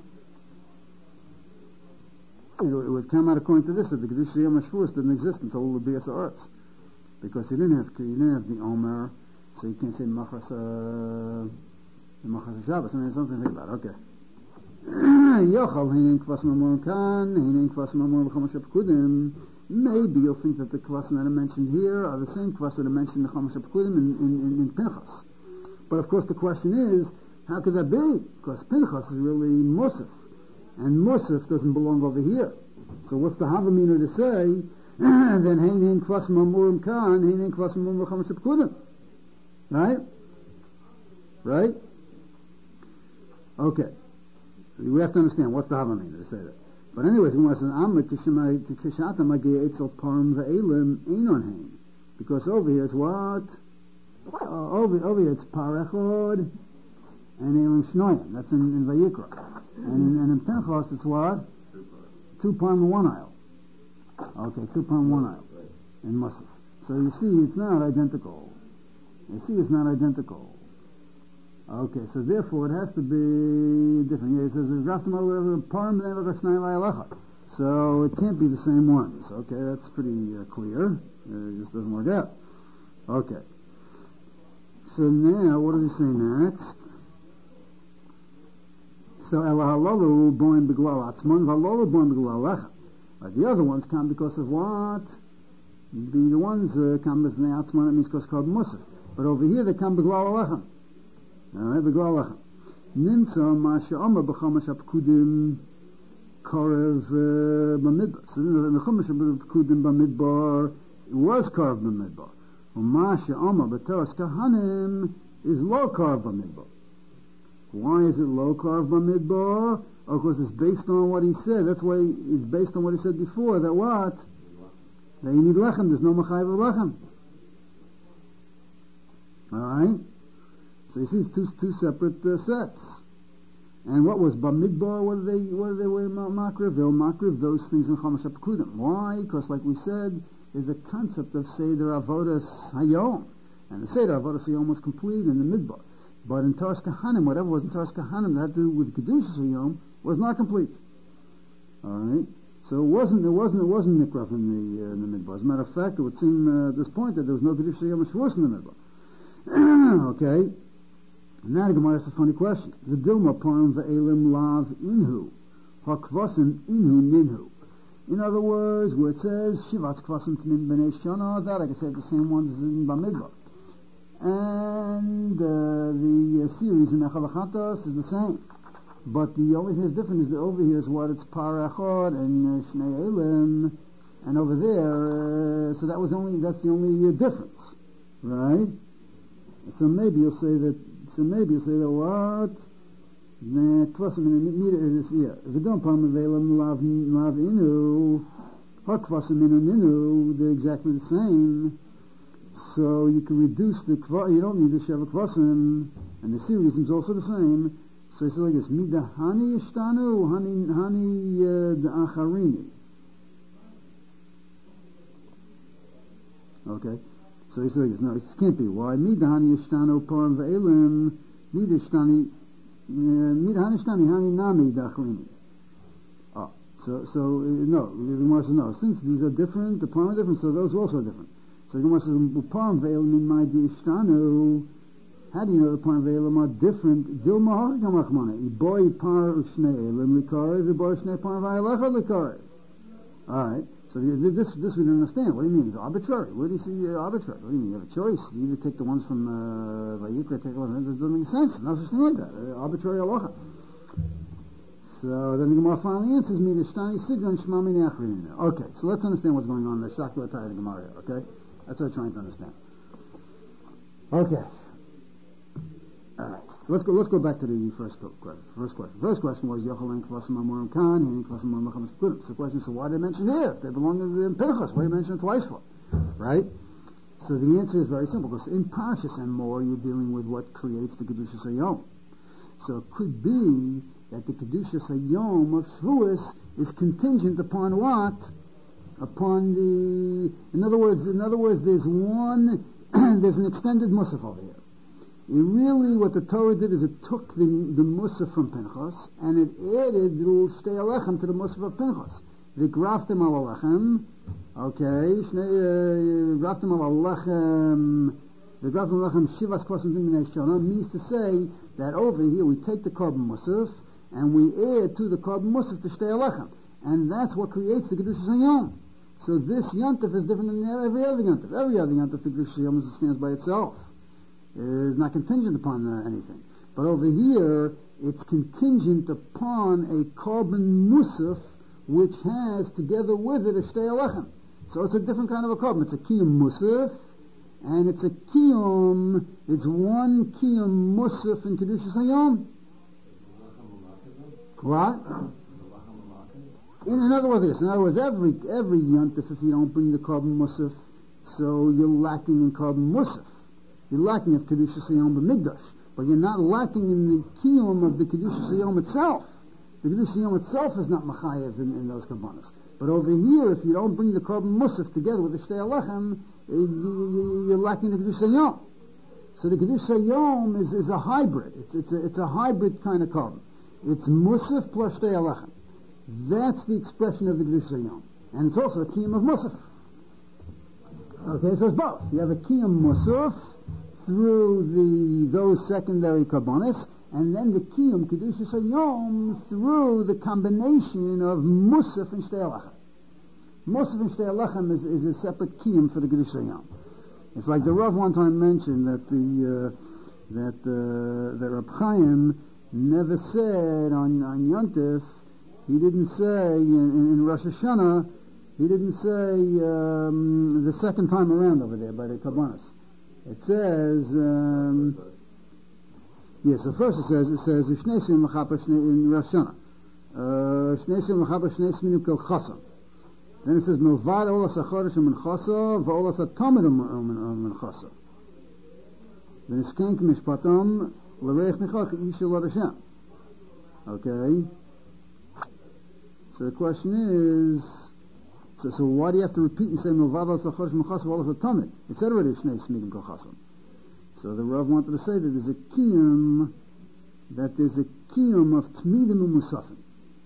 It, it would come out according to this, that the Kedushas Hayom HaShavuos didn't exist until the Bias Haaretz. Because you didn't have, you didn't have the Omer, so you can't say Machras, uh, Machras Shabbos, I mean, something to think about, okay. Yochal Heinin Kvas Mamon Kan, Heinin Kvas Mamon B'Chomash HaPekudim. Maybe you'll think that the Kvasim that are mentioned here are the same Kvasim that are mentioned in the Chomash HaPekudim in, in, in, in Pinchas. But of course the question is, how could that be? Because Pinchas is really Musaf, and Musaf doesn't belong over here. So what's the Havamina to say? Then Heinin Kvas Mamon Kan, Heinin Kvas Mamon B'Chomash HaPekudim. Right? Right? Okay. We have to understand what's the Havamina to say that. But anyways, when it says Amma Kishata Magia Eitzel Parim Ve'elim Einon Hain, because over here it's what? Uh, over over here it's Parechod and Elim Shnoyim. That's in, in Vayikra. And in, and in Pinchas it's what? Two Parim and one aisle. Okay, two Parim and one aisle in Musaf. So you see, it's not identical. You see, it's not identical. Okay, so therefore it has to be different. Yeah, it says Parim. So it can't be the same ones. Okay, that's pretty uh, clear. Uh, it just doesn't work out. Okay. So now, what does he say next? So Elahalalu boim beglal atzmon, v'halalu boim beglal lecha. The other ones come because of what? The, the ones uh, come with the atzmon. It means because called musaf. But over here they come beglal lechem. Alright, beglal lechem. Nimtza ma she'omer b'chomash ha'pekudim karev b'midbar. So in the chomash ha'pekudim b'midbar, it was carved b'midbar. Ma she'omer b'teras kahanim is low carved b'midbar. Why is it low carved b'midbar? Of course, it's based on what he said. That's why it's based on what he said before. That what? That you need lechem. There's no machayev of lechem. All right. So you see, it's two two separate uh, sets. And what was b'midbar? What did they what did they wear makriv? They were makriv those things in chomash ha'pekudim. Why? Because, like we said, there's a concept of seder avodas hayom, and the seder avodas hayom was complete in the midbar. But in Taras Kahanim, whatever was in Taras Kahanim that had to do with Kedushas Hayom was not complete. All right, so it wasn't, it wasn't, it wasn't Nikraf in the uh, in the midbar. As a matter of fact, it would seem uh, at this point that there was no Kedushas Hayom Shavuos in the midbar. Okay, and now the Gemara asks a funny question: the Dilma Parim ve'elim lav inhu, hakvasim inhu ninhu. In other words, where it says Shivatz kvasim tmin b'nei shana, that I can say the same ones in Bamidbar. And uh, the uh, series in Echalachatos is the same, but the only thing that's different is that over here is what it's Parachod and uh, Shnei Elim, and over there, uh, so that was only that's the only uh, difference, right? So maybe you'll say that. So maybe you'll say that what? The kvasim in the is here. If you don't Parim Ve'elim lav lav inu, hakvasim inu ninu, they're exactly the same. So you can reduce the kva, you don't need the sheva kvasim, and the series is also the same. So he says like this, Mida Hani Ishtanu, Hani, Hani uh, Acharini. Okay, so he says like this, no, it can't be. Why? Mida Hani Ishtanu Param Ve'elim, Mida Ishtani, Mida Hani Ishtani, Hani Nami Dacharini. Oh, so, so, uh, no, the Gemara says no, since these are different, the Param are different, so those are also different. So the Gemara says, Param Ve'elim in my Di Ishtanu. How do you know the par ve'elim are different? Dilma hargam achmana. Iboy par ushnei elim likare, v'boy ushnei par v'ayalecha likare. All right. So this this we don't understand. What do you mean? It's arbitrary. Where do you see uh, arbitrary? What do you mean? You have a choice. You either take the ones from uh, Vayikra, take the ones. It doesn't make sense. No such thing like that. Uh, arbitrary halacha. So then the Gemara finally answers me the shtani sidron shmami ne'achrin. Okay. So let's understand what's going on in the Shakla Tayah Gemara. Okay. That's what I'm trying to understand. Okay. All right. So let's go. Let's go back to the first question. First question. First question was Yochalan Kvasim Amorim Khan and Kvasim Amorim Chamas Kudim. So the question is, so why did they mention here? If they belong in the Pinchas, why did they mention it twice for? Right. So the answer is very simple. Because in Parshas and more, you're dealing with what creates the Kedushas Hayom. So it could be that the Kedushas Hayom of Shavuos is contingent upon what? Upon the. In other words, in other words, there's one. There's an extended musaf over here. It really, what the Torah did is it took the, the Musaf from Pinchas and it added the Shtei Alechem to the Musaf of Pinchas. V'graftem al Alechem, okay, Shnei, graftem al Alechem, v'graftem al Alechem Shivas Kvasim Diminei Shana means to say that over here we take the Korban Musaf and we add to the Korban Musaf the Shtei Alechem. And that's what creates the Kedushas Hayom. So this Yontif is different than every other Yontif. Every other Yontif, the Kedushas Hayom stands by itself. Is not contingent upon uh, anything. But over here, it's contingent upon a Korban Musaf, which has together with it a Shtei Alechem. So it's a different kind of a Korban. It's a Kiyum Musaf, and it's a Kiyum, it's one Kiyum Musaf in Kedushas Hayom. What? In, in other words, in other words, every every Yontif, if you don't bring the Korban Musaf, so you're lacking in Korban Musaf. You're lacking of Kedushas Hayom b'Migdash, but you're not lacking in the Kiyum of the Kedushas Hayom itself. The Kedushas Hayom itself is not Machayev in, in those Kabbanas. But over here, if you don't bring the Korban Musaf together with the Shtei Alechem, you're lacking the Kedushas Hayom. So the Kedushas Hayom is, is a hybrid. It's, it's, a, it's a hybrid kind of Korban. It's Musaf plus Shtei Alechem. That's the expression of the Kedushas Hayom. And it's also a Kiyum of Musaf. Okay, so it's both. You have a Kiyum Musaf through the those secondary Karbonis, and then the Kiyum Kedushas Hayom through the combination of Musaf and Shtei Alechem. Musaf and Shtei Alechem is, is a separate Kiyum for the Kedushas Hayom. It's like the Rav one time mentioned that the uh, that uh, that Reb Chaim never said on on Yontif, he didn't say in, in Rosh Hashanah, he didn't say um, the second time around over there by the Karbonis. It says, um, yes, so first it says, it says, Shnei Sim L'chapa in Rosh Hashanah. Shnei Sim L'chapa Shnei Sminim Kel Chasa. Then it says, Milvad Olas HaChodesh Min Chasa, V'Olas HaTamid Min Chasa. Then it's Kenk Mishpatam, L'Reich Nechach Yishel Ad Hashem. Okay? So the question is, So, so why do you have to repeat and say Milvavas Lachodesh Mechasav Olas HaTamid? It said already Shnei Smidim Kol Chasav. So the Rav wanted to say that there's a kiyum, that there's a kiyum of Tmidim Umusafim.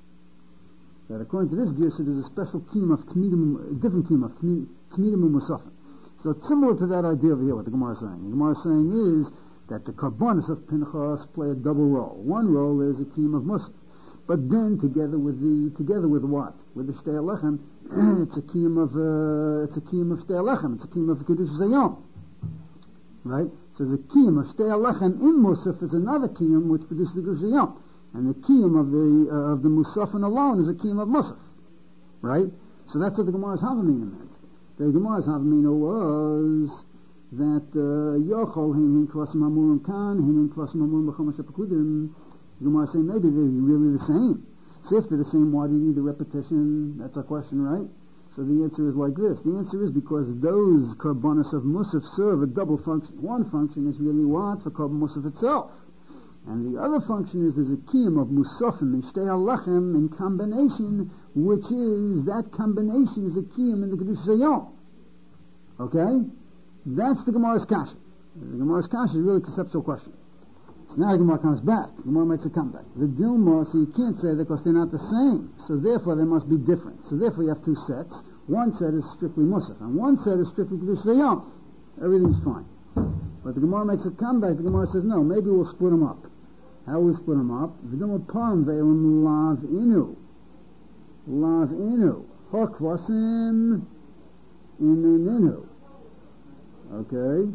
That according to this gear, so there's a special kiyum of Tmidim, a different kiyum of Tmidim Umusafim. So it's similar to that idea over here, what the Gemara is saying. The Gemara is saying is that the Karbonis of Pinchas play a double role. One role is a kiyum of Musaf. But then together with the, together with what? With the Shtei Alechem, it's a kiyum of uh, it's a kiyum of Shtei Alechem. It's a kiyum of the Kedushas Hayom, right? So there's a kiyum of Shtei Alechem in Musaf is another kiyum which produces the Kedushas Hayom, and the kiyum of the uh, of the Musafin alone is a kiyum of Musaf, right? So that's what the Gemara's Havamina meant. The Gemara's Havamina was that Yochol Hin Kvasim Amurim Kan Hin Kvasim Amurim B'Chomash HaPekudim. The Gemara saying maybe they're really the same. So if they're the same, why do you need the repetition? That's our question, right? So the answer is like this. The answer is because those Karbonis of Musaf serve a double function. One function is really what? For Korban Musaf itself. And the other function is there's a kiyum of musafim and shtei halachem in combination, which is, that combination is a kiyum in the Kedusha Hayom. Okay? That's the Gemara's kasha. The Gemara's kasha is really a conceptual question. So now the Gemara comes back. The Gemara makes a comeback. The Dilma, so you can't say that because they're not the same. So therefore they must be different. So therefore you have two sets. One set is strictly Musaf, and one set is strictly Kedusha Hayom. Everything's fine. But the Gemara makes a comeback. The Gemara says, no, maybe we'll split them up. How will we split them up? V'dom param ve'elim lav inu. Lav inu. Hokvasim inu ninu. Okay?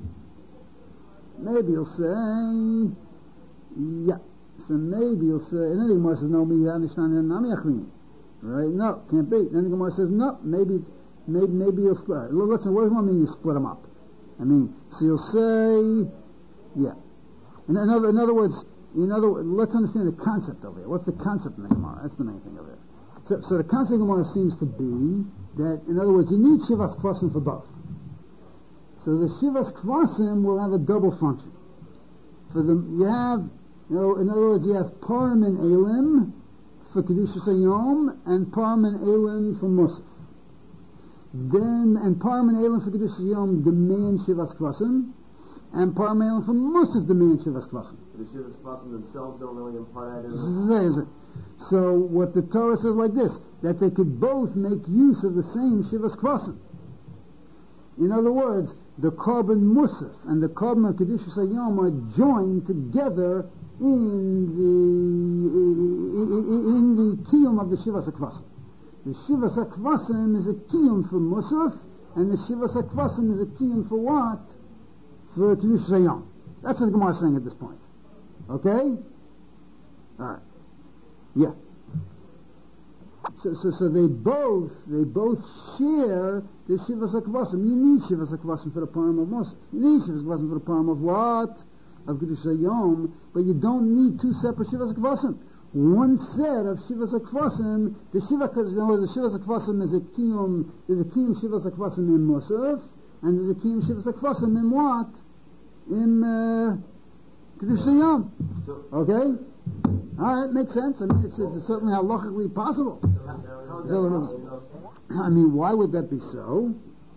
Maybe you'll say, yeah. So maybe you'll say, and then the Gemara says, no, me understand nami achmin. Right? No, can't be. Then the Gemara says, no, maybe, maybe, maybe you'll split. Listen, what does it mean you split them up? I mean, so you'll say, yeah. In, in, other, in other words, in other words, let's understand the concept over here. What's the concept in the Gemara? That's the main thing over here. So, so the concept of the Gemara seems to be that, in other words, you need Shivas Kvasim for both. So the Shivas Kvasim will have a double function. For the, you have, you know, in other words, you have Parim and Elim for Kedusha Hayom, and Parim and Elim for Musaf. Then, and Parim and Elim for Kedusha Hayom demand Shivas Kvasim, and Parim and Elim for Musaf demand Shivas Kvasim. The Shivas Kvasim themselves don't really impart that. So what the Torah says like this, that they could both make use of the same Shivas Kvasim. In other words, the Korban Musaf and the Korban of Kedusha Hayom are joined together in the in the kiyum of the Shivas HaKvasim. The Shivas HaKvasim is a kiyum for Musaf, and the Shivas HaKvasim is a kiyum for what? For Kedusha Hayom. That's what the Gemara is saying at this point. Okay? Alright. Yeah. So, so, so they both, they both share the Shivas HaKvasim. You need Shivas HaKvasim for the Param of Musaf. You need Shivas HaKvasim for the Param of what? Of Kedusha Hayom, but you don't need two separate Shivas HaKvasim. One set of Shivas HaKvasim, the Shiva, you know, the Shivas HaKvasim is a kiyum, there's a kiyum Shivas HaKvasim in Musaf, and there's a kiyum Shivas HaKvasim in what? In uh, Kedusha Hayom. Okay? Alright, makes sense. I mean, it's, it's certainly halachically possible. So, I mean, why would that be so?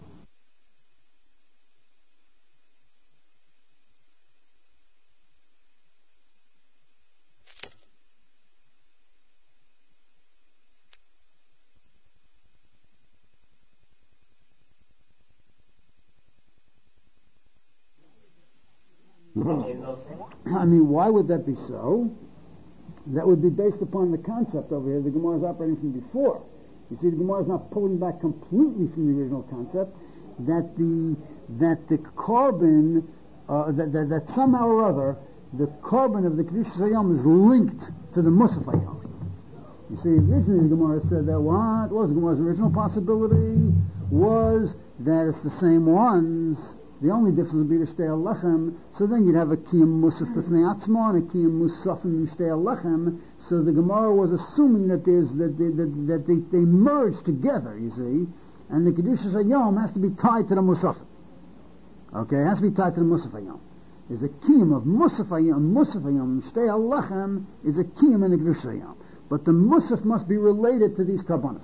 I mean, why would that be so? That would be based upon the concept over here the Gemara is operating from before. You see, the Gemara is not pulling back completely from the original concept that the that the carbon uh, that, that that somehow or other the carbon of the Kedusha Hayom is linked to the Musaf Hayom. You see, originally the Gemara said that what was the Gemara's original possibility was that it's the same ones. The only difference would be the Shtei Lechem. So then you'd have a Kiyum Musaf B'fnei Atzma and a Kiyum Musafim Shtei Lechem. So the Gemara was assuming that there's that they, that, that they, they merge together. You see, and the Kedusha Hayom has to be tied to the Musafim. Okay, it has to be tied to the Musaf Hayom. There's a Kiyum of Musaf Hayom. Musaf Hayom Shtei Lechem is a Kiyum in the Kedusha Hayom, but the Musaf must be related to these Karbonos.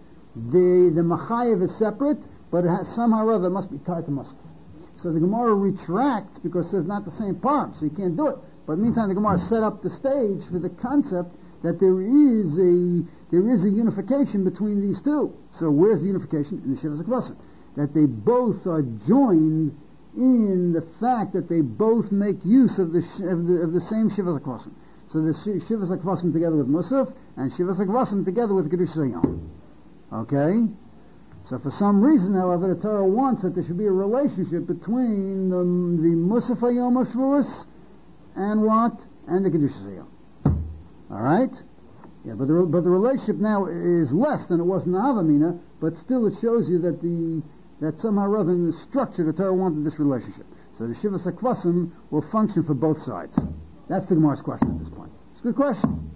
The the Machayev is separate, but it has somehow or other must be tied to Musaf. So the Gemara retracts because it says not the same part, so you can't do it. But in the meantime, the Gemara set up the stage for the concept that there is a there is a unification between these two. So where's the unification? In the Shivas HaKvasim. That they both are joined in the fact that they both make use of the of the, of the same Shivas HaKvasim. So the Shivas HaKvasim together with Musaf, and Shivas HaKvasim together with Kedusha Hayom. Okay? So for some reason, however, the Torah wants that there should be a relationship between the, the Musaf Hayom of Shavuos and what? And the Kedusha Hayom. Alright? Yeah, but the, but the relationship now is less than it was in the Havamina, but still it shows you that the that somehow rather than the structure, the Torah wanted this relationship. So the Shivas HaKvasim will function for both sides. That's the Gemara's question at this point. It's a good question.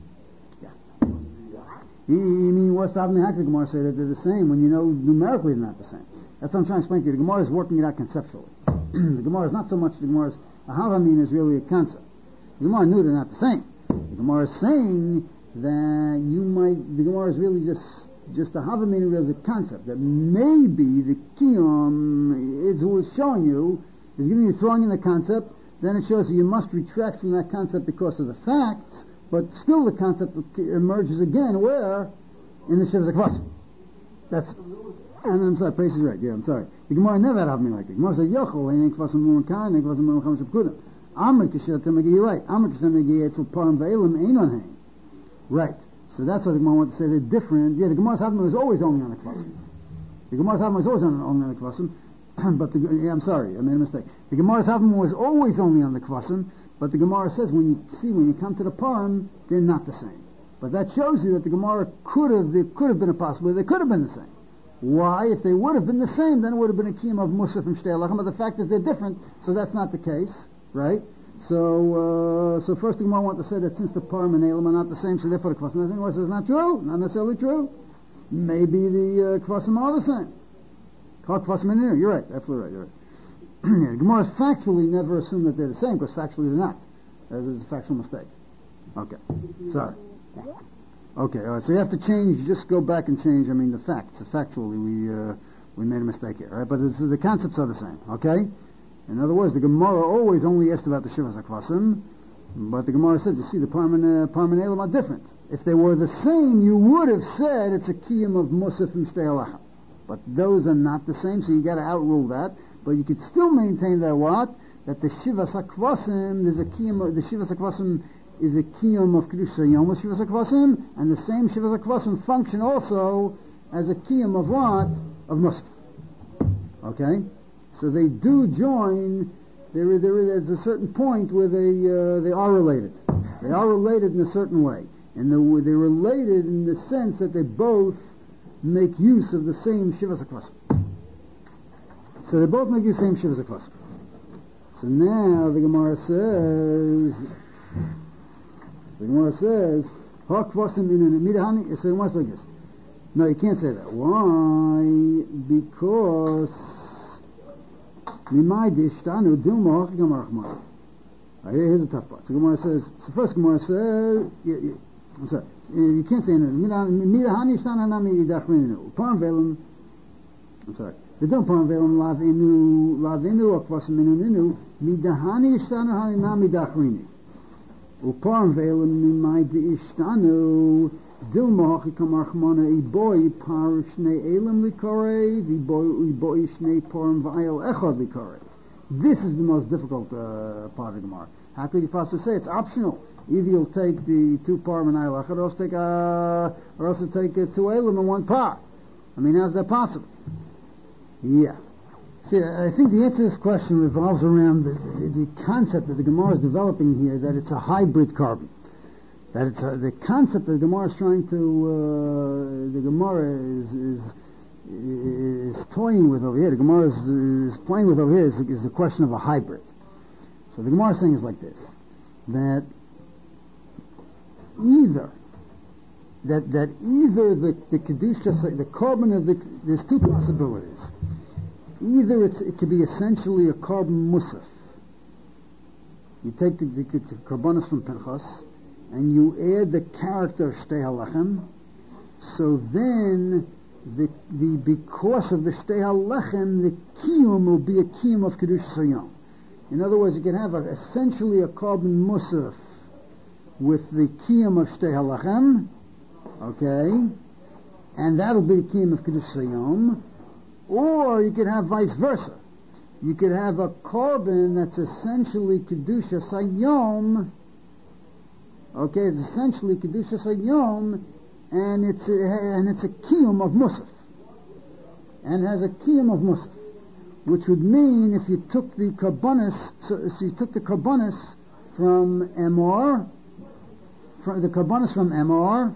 You mean what's the Avnei the Gemara say that they're the same when you know numerically they're not the same? That's what I'm trying to explain to you. The Gemara is working it out conceptually. The Gemara is not so much the Gemara's a Havamin is really a concept. The Gemara knew they're not the same. The Gemara is saying that you might, the Gemara is really just, just a Havamina as a concept, that maybe the Kiyom is who is showing you, is giving you, throwing in the concept, then it shows you you must retract from that concept because of the facts, but still the concept emerges again, where? In the Shivas HaKvasim. That's, and I'm sorry, Pace is right, yeah, I'm sorry. The Gemara never had Havamina like it. The Gemara said, Yochel, ain't Kvasim Mu'an ain't Kvasim Mu'an Chamash Pekudim. Amr Kishatem, you're right. Amr Kishatem, Etzel Param Ve'elim, ain't on hang. Right. So that's what the Gemara wanted to say. They're different. Yeah, the Gemara's Havamina was always only on the Kvasim. The Gemara's Havamina was always on, only on the Kvasim. But the, yeah, I'm sorry, I made a mistake. The Gemara's Havamina was always only on the Kvasim, but the Gemara says when you see, when you come to the Param, they're not the same. But that shows you that the Gemara could have, there could have been a possibility, they could have been the same. Why? If they would have been the same, then it would have been a Kiyum of Musaf from Shtei Alachem, but the fact is they're different, so that's not the case, right? So, uh, so first the Gemara want to say that since the Param and Elam are not the same, so therefore the Kvasim, the Gemara says it's not true, not necessarily true. Maybe the uh, Kvasim are the same. You're right, absolutely right, you're right. Yeah, the Gemara factually never assumed that they're the same, because factually they're not. That is a factual mistake. Okay, sorry. Okay, all right, so you have to change, just go back and change, I mean, the facts. So factually we uh, we made a mistake here, right? But it's, the concepts are the same, okay? In other words, the Gemara always only asked about the Shivas HaKvasim, but the Gemara says, you see, the Param and, uh, Param and Elam are different. If they were the same, you would have said it's a Kiyum of Musaf from Shtei Alachem. But those are not the same, so you got to outrule that. But you could still maintain that what? That the Shivas HaKvasim, there's a Kiyum of, the Shivas HaKvasim is a Kiyum of Kedusha Yom of Shivas HaKvasim, and the same Shivas HaKvasim function also as a Kiyum of what? Of Musaf. Okay? So they do join, there, there, there's a certain point where they, uh, they are related. They are related in a certain way. And they're, they're related in the sense that they both make use of the same Shivas HaKvasim. So they both make use of the same Shivas HaKvasim. So now the Gemara says, the Gemara says, HaKvasim in Midahani, so the Gemara says like this. No, you can't say that. Why? Because Mimai Dishtanu Dilma Hachigam Arachmar. Here's the tough part. So Gemara says, so first Gemara says, yeah, yeah, I'm sorry, you can't say no. Midahani Shtana Nami Idachrinu. Param Velim, I'm sorry. They don't Param Velim Lavinu, Lavinu, Akvasim Minu Ninu, Midahani Shtana Hani Nami Idachrini. Uparam Velim Mimai Dishtanu Dilma Hachigam Arachmana Iboy Parushnei Elam Likore, Iboy Shnei Param Vayel Echad Likore. This is the most difficult uh, part of the Gemara. How could you possibly say it's optional? Either you'll take the two Param and Ayel Echad, or else take uh, or else take uh, two Elam and one Par. I mean, how's that possible? Yeah. See, I think the answer to this question revolves around the, the concept that the Gemara is developing here, that it's a hybrid carbon. That it's a, the concept that the Gemara is trying to, uh, the Gemara is, is is toying with over here, the Gemara is, is playing with over here, is, is the question of a hybrid. So the Gemara is saying is like this, that either, that that either the, the Kedusha, the carbon of the, there's two possibilities. Either it's, it could be essentially a carbon musaf. You take the, the, the carbonas from Pinchas, and you add the character Shtei HaLachem, so then the the because of the Shtei HaLachem, the kiyum will be a kiyum of Kedusha Sayom. In other words, you can have a, essentially a carbon musaf with the kiyum of Shtei HaLachem, okay, and that'll be the kiyum of Kedusha Sayom, or you could have vice versa. You could have a carbon that's essentially Kedusha Sayom. Okay, it's essentially Kedusha Sayom, and it's a, and it's a kiyum of Musaf, and has a kiyum of Musaf, which would mean if you took the carbonis, so, so you took the carbonis from M R, from the carbonis from M R,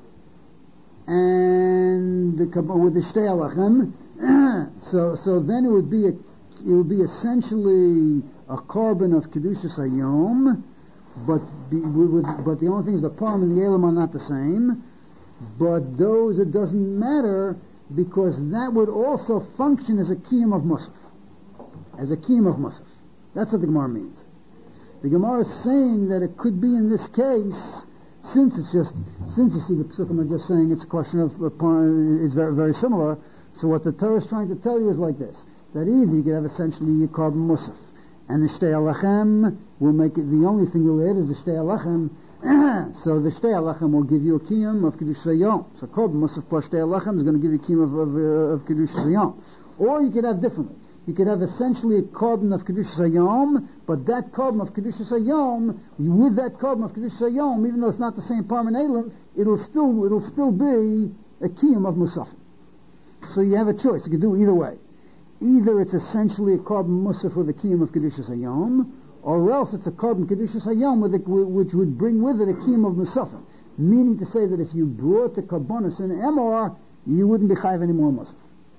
and the with the Shtei HaLachem, so so then it would be a it would be essentially a carbon of Kedusha Sayom. But be, with, but the only thing is the Param and the Elam are not the same. But those, it doesn't matter, because that would also function as a kiyum of Musaf. As a kiyum of Musaf. That's what the Gemara means. The Gemara is saying that it could be in this case, since it's just, since you see the Psukim are just saying it's a question of, it's very, very similar. So what the Torah is trying to tell you is like this, that either you could have essentially a carbon musaf, and the Shtei Alachem will make it, the only thing you'll add is the Shtei Alachem. So the Shtei Alachem will give you a kiyum of Kiddush Hayom. So carbon musaf plus Shtei Alachem is going to give you a kiyum of, of, uh, of Kiddush Hayom. Or you could have differently. You could have essentially a carbon of Kiddush Hayom, but that carbon of Kiddush Hayom, with that carbon of Kiddush Hayom, even though it's not the same Parman Elam, it'll still, it'll still be a kiyum of musaf. So you have a choice. You can do either way. Either it's essentially a carbon musaf with a kiyum of Kedushas Hayom, or else it's a carbon Kedushas Hayom with a, which would bring with it a kiyum of musafim. Meaning to say that if you brought the karbonis in M R, you wouldn't be chayiv anymore musaf.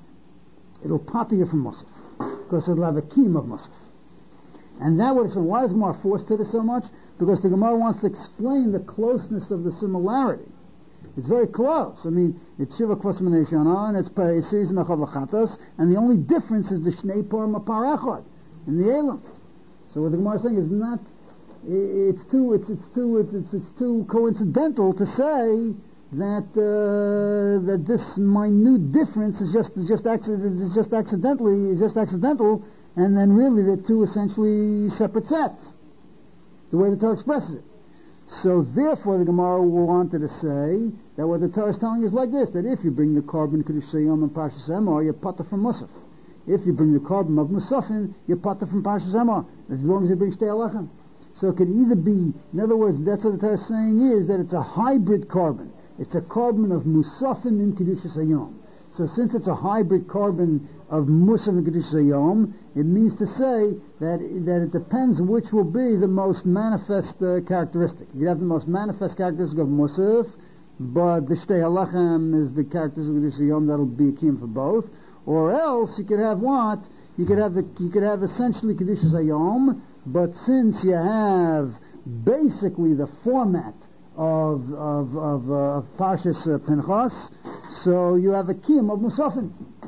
It'll pop you from musaf, because it'll have a kiyum of musaf. And that would explain, why is Gemara forced to this so much? Because the Gemara wants to explain the closeness of the similarity. It's very close. I mean, it's Shiva Kvos Meneshana, and it's a series of Mechav Lachatas, and the only difference is the Shnei Par Mapar Echad in the Elam. So what the Gemara is saying is not, it's too, it's, it's too, it's, it's, it's too coincidental to say that, uh, that this minute difference is just, is just, is just accidentally, is just accidental, and then really they're two essentially separate sets. The way the Torah expresses it. So therefore the Gemara wanted to say that what the Torah is telling is like this, that if you bring the carbon Kiddush Hayom and Parshas Emor, you're pater from Musaf. If you bring the carbon of Musafin, you're pater from Parshas Emor, as long as you bring Shtei Alachem. So it could either be, in other words, that's what the Torah is saying is that it's a hybrid carbon. It's a carbon of Musafin in Kiddush Hayom. So since it's a hybrid carbon of Musaf and Kiddush Hayom, it means to say that that it depends which will be the most manifest uh, characteristic. You have the most manifest characteristic of Musaf, but the Shtei Alachem is the characteristic of Kiddush Hayom, that'll be a kiyum for both. Or else you could have what? You could have the you could have essentially Kiddush Hayom, but since you have basically the format of of of, uh, of Parshas uh, Pinchas, so you have a kiyum of Musafin.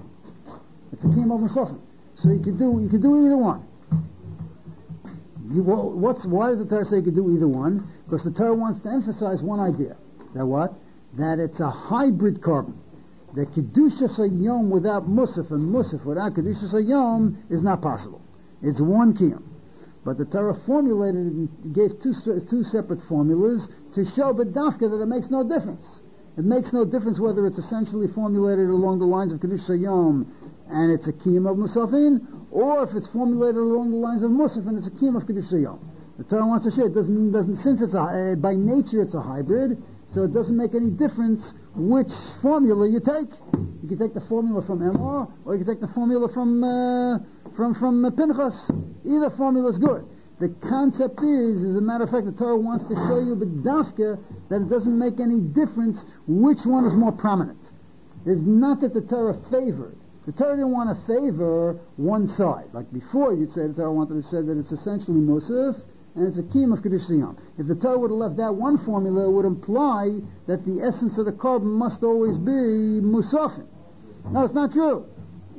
It's a kiyum of Musafin. So you can do you can do either one. You, what's why does the Torah say you can do either one? Because the Torah wants to emphasize one idea. That what? That it's a hybrid carbon. That Kedushas Hayom without Musaf and Musaf without Kedushas Hayom is not possible. It's one kiyum. But the Torah formulated and gave two two separate formulas to show b'dafka that it makes no difference. It makes no difference whether it's essentially formulated along the lines of Kiddush Hayom and it's a kiyum of Musafin, or if it's formulated along the lines of Musaf and it's a kiyum of Kiddush Hayom. The Torah wants to show it doesn't doesn't since it's a uh, by nature it's a hybrid, so it doesn't make any difference which formula you take. You can take the formula from Emor, or you can take the formula from uh, from from uh, Pinchas. Either formula is good. The concept is, as a matter of fact, the Torah wants to show you b'dafka that it doesn't make any difference which one is more prominent. It's not that the Torah favored. The Torah didn't want to favor one side. Like before, you'd say the Torah wanted to say that it's essentially Musaf and it's a kiyum of Kiddush Hayom. If the Torah would have left that one formula, it would imply that the essence of the carbon must always be Musafin. No, it's not true.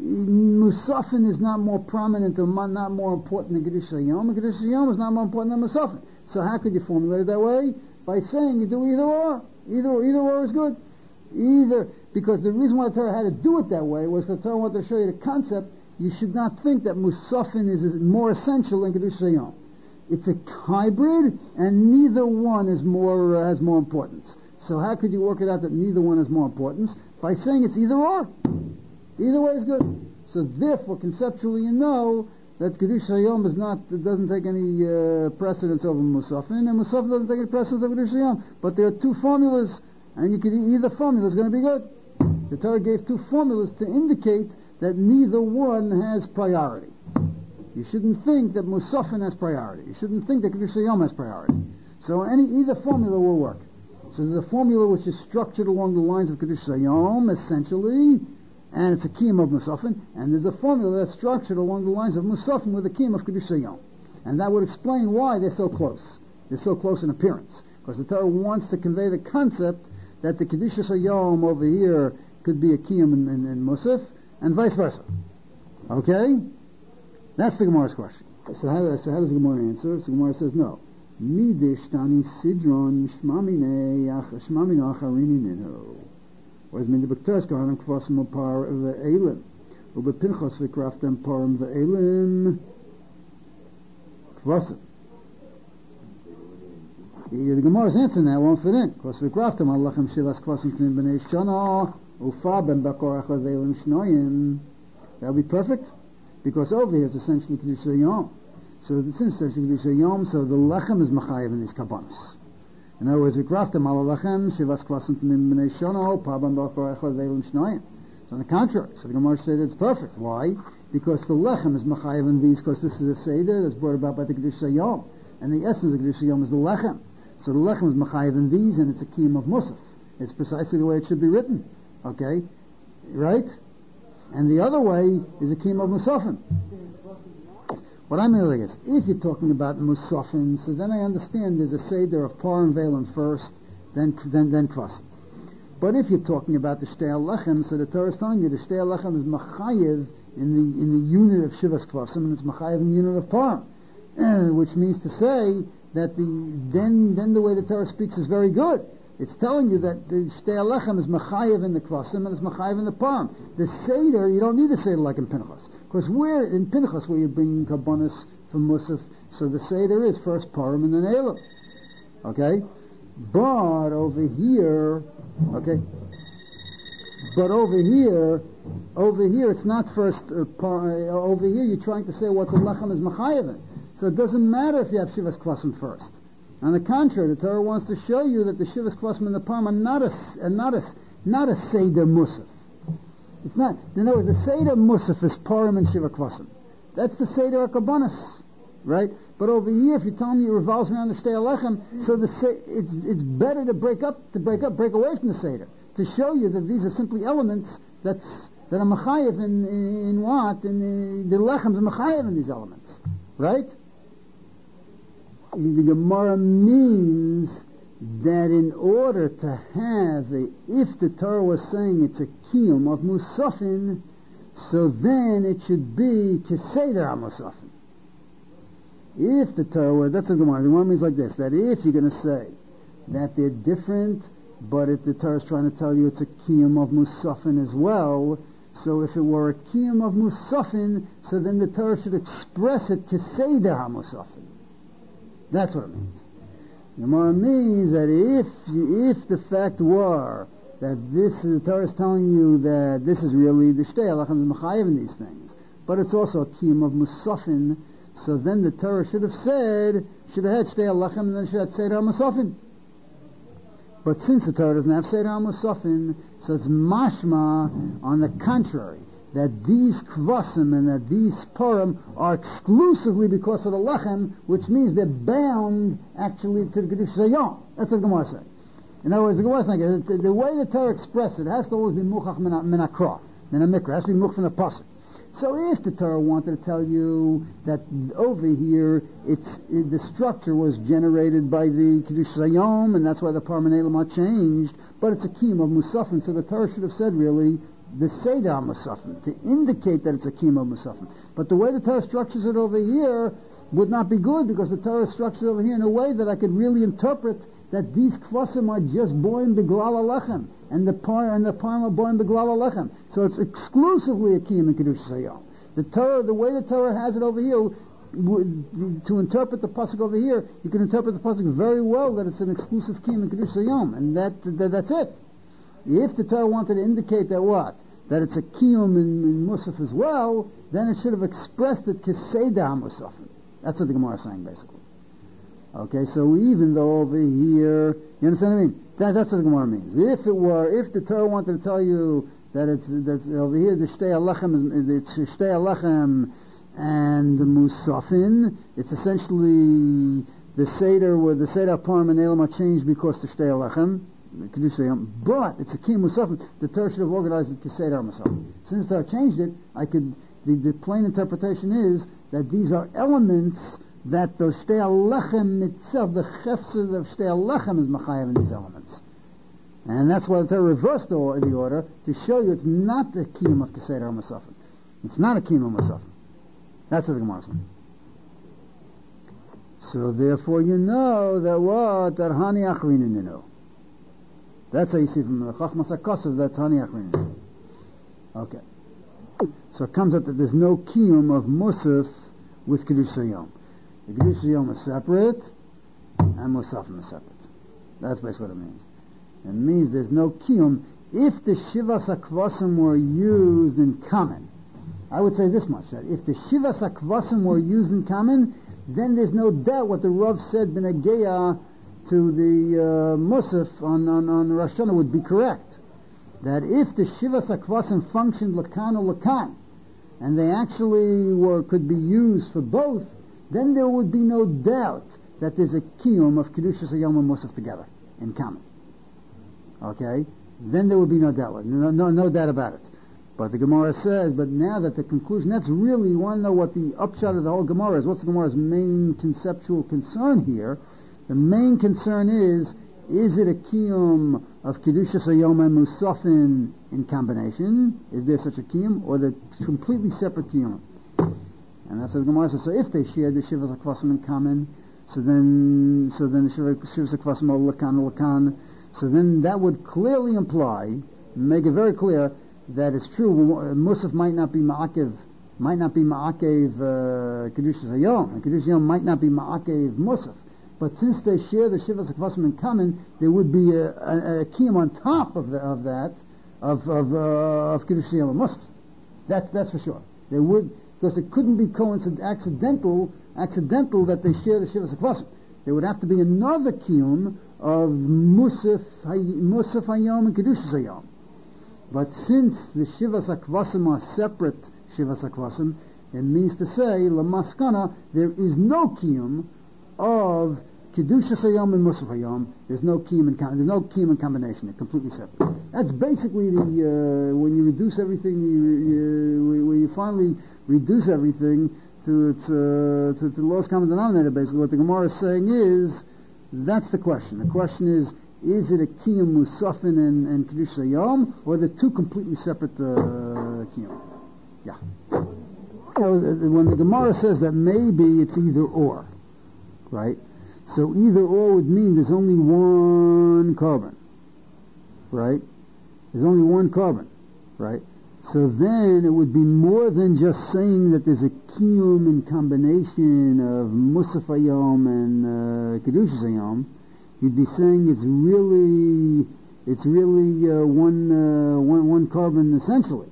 Musafin is not more prominent or not more important than Kiddush Hayom, and Kiddush Hayom is not more important than Musafin. So how could you formulate it that way? By saying you do either or. Either either or is good. Either, because the reason why the Torah had to do it that way was because the Torah wanted to show you the concept. You should not think that Musafin is more essential than Kiddush Hayom. It's a hybrid, and neither one is more uh, has more importance. So how could you work it out that neither one has more importance? By saying it's either or. Either way is good. So therefore, conceptually, you know that Kiddush Hayom is not, it doesn't take any uh, precedence over Musafin, and Musafin doesn't take any precedence over Kiddush Hayom. But there are two formulas, and you could either formula is going to be good. The Torah gave two formulas to indicate that neither one has priority. You shouldn't think that Musafin has priority. You shouldn't think that Kiddush Hayom has priority. So any either formula will work. So there's a formula which is structured along the lines of Kiddush Hayom, essentially, and it's a kiyum of Musafin, and there's a formula that's structured along the lines of Musafin with a kiyum of Kiddush Hayom. And that would explain why they're so close. They're so close in appearance. Because the Torah wants to convey the concept that the Kiddush Hayom over here could be a kiyum in, in, in Musaf, and vice versa. Okay? That's the Gemara's question. So how, so how does the Gemara answer? So the Gemara says no. Midish tani sidron shmamine ach shmamine acharini minhu. Whereas min the B'ktas kahanim kvasim upar ve'elim. Ube pinchos v'kraftem parim ve'elim kvasim. The Gemara's answering that won't fit in. Because v'kraftem alachem shivas kvasim tnin b'nei shana ufa ben bakor echad ve'elim shnoyim. That'll be perfect. Because over here it's essentially Kedusha Yom. So since it's Kedusha Yom, so the lechem is machayev in these kabbanis. In other words, we graftem ala lechem, shivas kvasim t'mim b'nei shono, pabam b'achor echad ve'elim shnoyim. So on the contrary, so the Gemara said it's perfect. Why? Because the lechem is machayev in these, because this is a seder that's brought about by the Kedusha Yom. And the essence of Kedusha Yom is the lechem. So the lechem is machayev in these, and it's a kiyum of musaf. It's precisely the way it should be written. Okay? Right? And the other way is a kiyum of musafin. What I mean is, if you're talking about musafin, so then I understand there's a seder of par and velim first, then then then kvasim. But if you're talking about the shtei lechem, so the Torah is telling you the shtei lechem is machayev in the in the unit of shivas kvasim, and it's machayev in the unit of par, which means to say that the then then the way the Torah speaks is very good. It's telling you that the shtei lechem is machayev in the kvasim and it's machayev in the parim. The seder, you don't need a seder like in Pinchas, because we're in Pinchas where you're bringing kabbanis from musaf, so the seder is first parim and then elam. Okay, but over here, okay, but over here, over here it's not first uh, par, uh, over here you're trying to say what the lechem is machayev in. So it doesn't matter if you have shivas kvasim first. On the contrary, the Torah wants to show you that the shivas kvasim and the parim are not a, are not a, not a seder musaf. It's not. In other words, the seder musaf is parim and shiva kvasim. That's the seder akabanis, right? But over here, if you tell me it revolves around the shtei lechem, so the it's it's better to break up, to break up, break away from the seder, to show you that these are simply elements that's that are machayev in, in, in what? In the, the lechem's machayev in these elements, right? The Gemara means that in order to have a, if the Torah was saying it's a kiyum of musafin, so then it should be keseder musafin. If the Torah was, that's a Gemara. The Gemara means like this: that if you're going to say that they're different, but if the Torah is trying to tell you it's a kiyum of musafin as well, so if it were a kiyum of musafin, so then the Torah should express it keseder musafin. That's what it means. Gemara means that if if the fact were that this the Torah is telling you that this is really the shtei lechem mechayev in these things, but it's also a kiyum of musafin, so then the Torah should have said should have had shtei lechem and then should have seder musafin. But since the Torah doesn't have seder musafin, so it's mashma on the contrary, that these kvasim and that these parim are exclusively because of the lechem, which means they're bound actually to the Kedusha Yom. That's what the Gemara says. In other words, the Gemara is saying the, the way the Torah expresses it has to always be muchach min akra, min a mikra, it has to be much from the pasuk. So if the Torah wanted to tell you that over here it's it, the structure was generated by the Kedusha Yom, and that's why the parim and elam are changed, but it's a kiyum of musafin, so the Torah should have said really the Seder Musafin, to indicate that it's a Kiyum of Musafin. But the way the Torah structures it over here would not be good, because the Torah structures it over here in a way that I could really interpret that these Kvasim are just born Beglal Alechem, and the Par and the Parim are born Beglal Alechem. So it's exclusively a Kiyum in Kedusha Sayom. The Torah, the way the Torah has it over here, w- to interpret the pasuk over here, you can interpret the pasuk very well that it's an exclusive Kiyum in Kedusha Sayom, and that, that that's it. If the Torah wanted to indicate that what? That it's a kiyum in, in Musaf as well, then it should have expressed it keseder musafin. That's what the Gemara is saying basically. Okay, so even though over here, you understand what I mean? That, that's what the Gemara means. If it were, if the Torah wanted to tell you that it's that's over here the shtei alechem, it's shtei alechem and the musafin, it's essentially the seder where the seder parim and elam are changed because the shtei alechem. But it's a kiyum musafin. The Torah should have organized it keseder musafin. Since the Torah changed it, I could. The, the plain interpretation is that these are elements that the shtei alechem itself, the chefzer of shtei alechem, is machayev in these elements, and that's why the Torah reversed the, the order to show you it's not the kiyum of keseder musafin. It's not a kiyum of musafin. That's what the Gemara is saying. So therefore you know that what? That Hani Achrinin you know. That's how you see from the Chachmas HaKosav, that's Hani Achrinin. Okay. So it comes out that there's no kiyum of Musaf with Kiddush Hayom. The Kiddush Hayom is separate, and Musafim is separate. That's basically what it means. It means there's no kiyum. If the Shivas HaKvasim were used in common, I would say this much, that if the Shivas HaKvasim were used in common, then there's no doubt what the Rav said, B'Nageya, to the uh, Musaf on, on, on Rosh Hashanah would be correct. That if the Shivas HaKvasim functioned Lakan or Lakan, and they actually were could be used for both, then there would be no doubt that there's a kiyum of Kedushas Hayom and Musaf together, in common. Okay? Then there would be no doubt, no, no, no doubt about it. But the Gemara says, but now that the conclusion, that's really, you want to know what the upshot of the whole Gemara is. What's the Gemara's main conceptual concern here? The main concern is, is it a kiyum of Kedushas Hayom and Musafin in combination? Is there such a kiyum? Or the completely separate kiyum? And that's what the Gemara says. So if they share the Shivas HaKvasim in common, so then, so then the Shivas HaKvasim are Lakan Lakan, so then that would clearly imply, make it very clear, that it's true, Musaf might not be Ma'akev, might not be Ma'akev uh, Kedushas Hayom, and Kedushas Hayom might not be Ma'akev Musaf. But since they share the Shivas HaKvasim in common, there would be a, a, a kiyum on top of, the, of that, of of, uh, of Kedushas Hayom and Musaf. That's, that's for sure. There would, because it couldn't be coincident, accidental, accidental that they share the Shivas HaKvasim. There would have to be another kiyum of Musaf, Musaf Hayom and Kedushas Hayom. But since the Shivas HaKvasim are separate Shivas HaKvasim, it means to say, Lamaskana, there is no kiyum of Kedushas Hayom and Musaf Hayom. There's no kiyum in there's no kiyum in combination. They're completely separate. That's basically the uh, when you reduce everything, you, you, when you finally reduce everything to its uh, to, to the lowest common denominator. Basically, what the Gemara is saying is that's the question. The question is: is it a kiyum Musafin and, and Kedushas Hayom, or the two completely separate uh, kiyum? Yeah. When the Gemara says that maybe it's either or. Right? So either or would mean there's only one carbon. Right? There's only one carbon. Right? So then it would be more than just saying that there's a kiyum in combination of Musaf Hayom and uh, Kedushas Hayom. You'd be saying it's really it's really uh, one, uh, one one carbon essentially.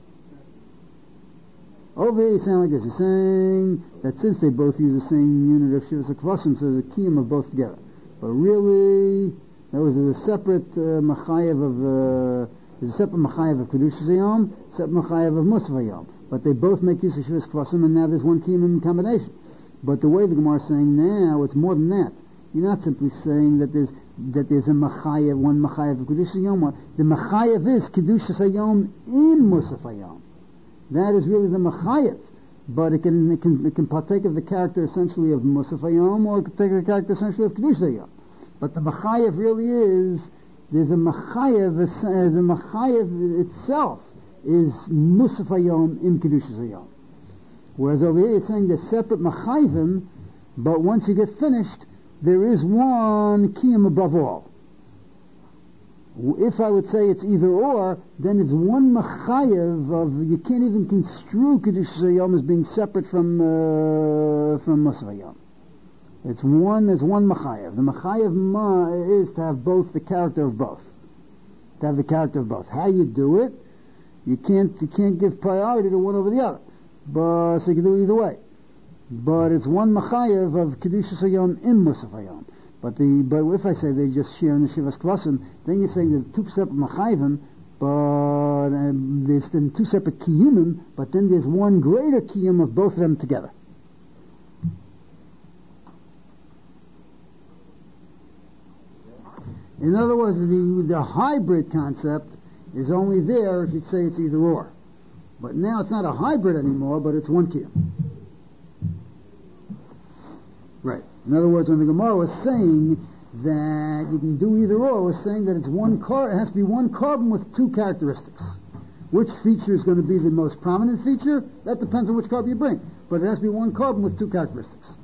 Over here, you sound like this. You're saying that since they both use the same unit of Shivas HaKvasim, so there's a kiyum of both together. But really, that was a separate uh, machayev of uh, there's a separate machayev of Kedushas Hayom, separate machayev of Musaf Hayom. But they both make use of Shivas HaKvasim, and now there's one kiyum in combination. But the way the Gemara is saying now, it's more than that. You're not simply saying that there's that there's a machayev, one machayev of Kedushas Hayom. The machayev is Kedushas Hayom in Musaf Hayom. That is really the machayev, but it can it can it can partake of the character essentially of Musaf Hayom, or it can take the character essentially of Kedushas Hayom. But the machayev really is there's a machayev. Uh, the machayev itself is Musaf Hayom in Kedushas Hayom. Whereas over here, you're saying they're separate machayevim, but once you get finished, there is one kiyum above all. If I would say it's either or, then it's one machayev of, you can't even construe Kedushas Hayom as being separate from uh, from Musaf Hayom. It's one, it's one machayev. The machayev ma is to have both the character of both. To have the character of both. How you do it, you can't you can't give priority to one over the other. But so you can do it either way. But it's one machayev of Kedushas Hayom in Musaf Hayom. But the but if I say they just share in the Shivas HaKvasim, then you're saying there's two separate machayvim, but uh, there's then two separate kiyumim, but then there's one greater kiyum of both of them together. In other words, the the hybrid concept is only there if you say it's either or. But now it's not a hybrid anymore, but it's one kiyum. Right. In other words, when the Gemara was saying that you can do either or, it was saying that it's one car. It has to be one carbon with two characteristics. Which feature is going to be the most prominent feature? That depends on which carbon you bring. But it has to be one carbon with two characteristics.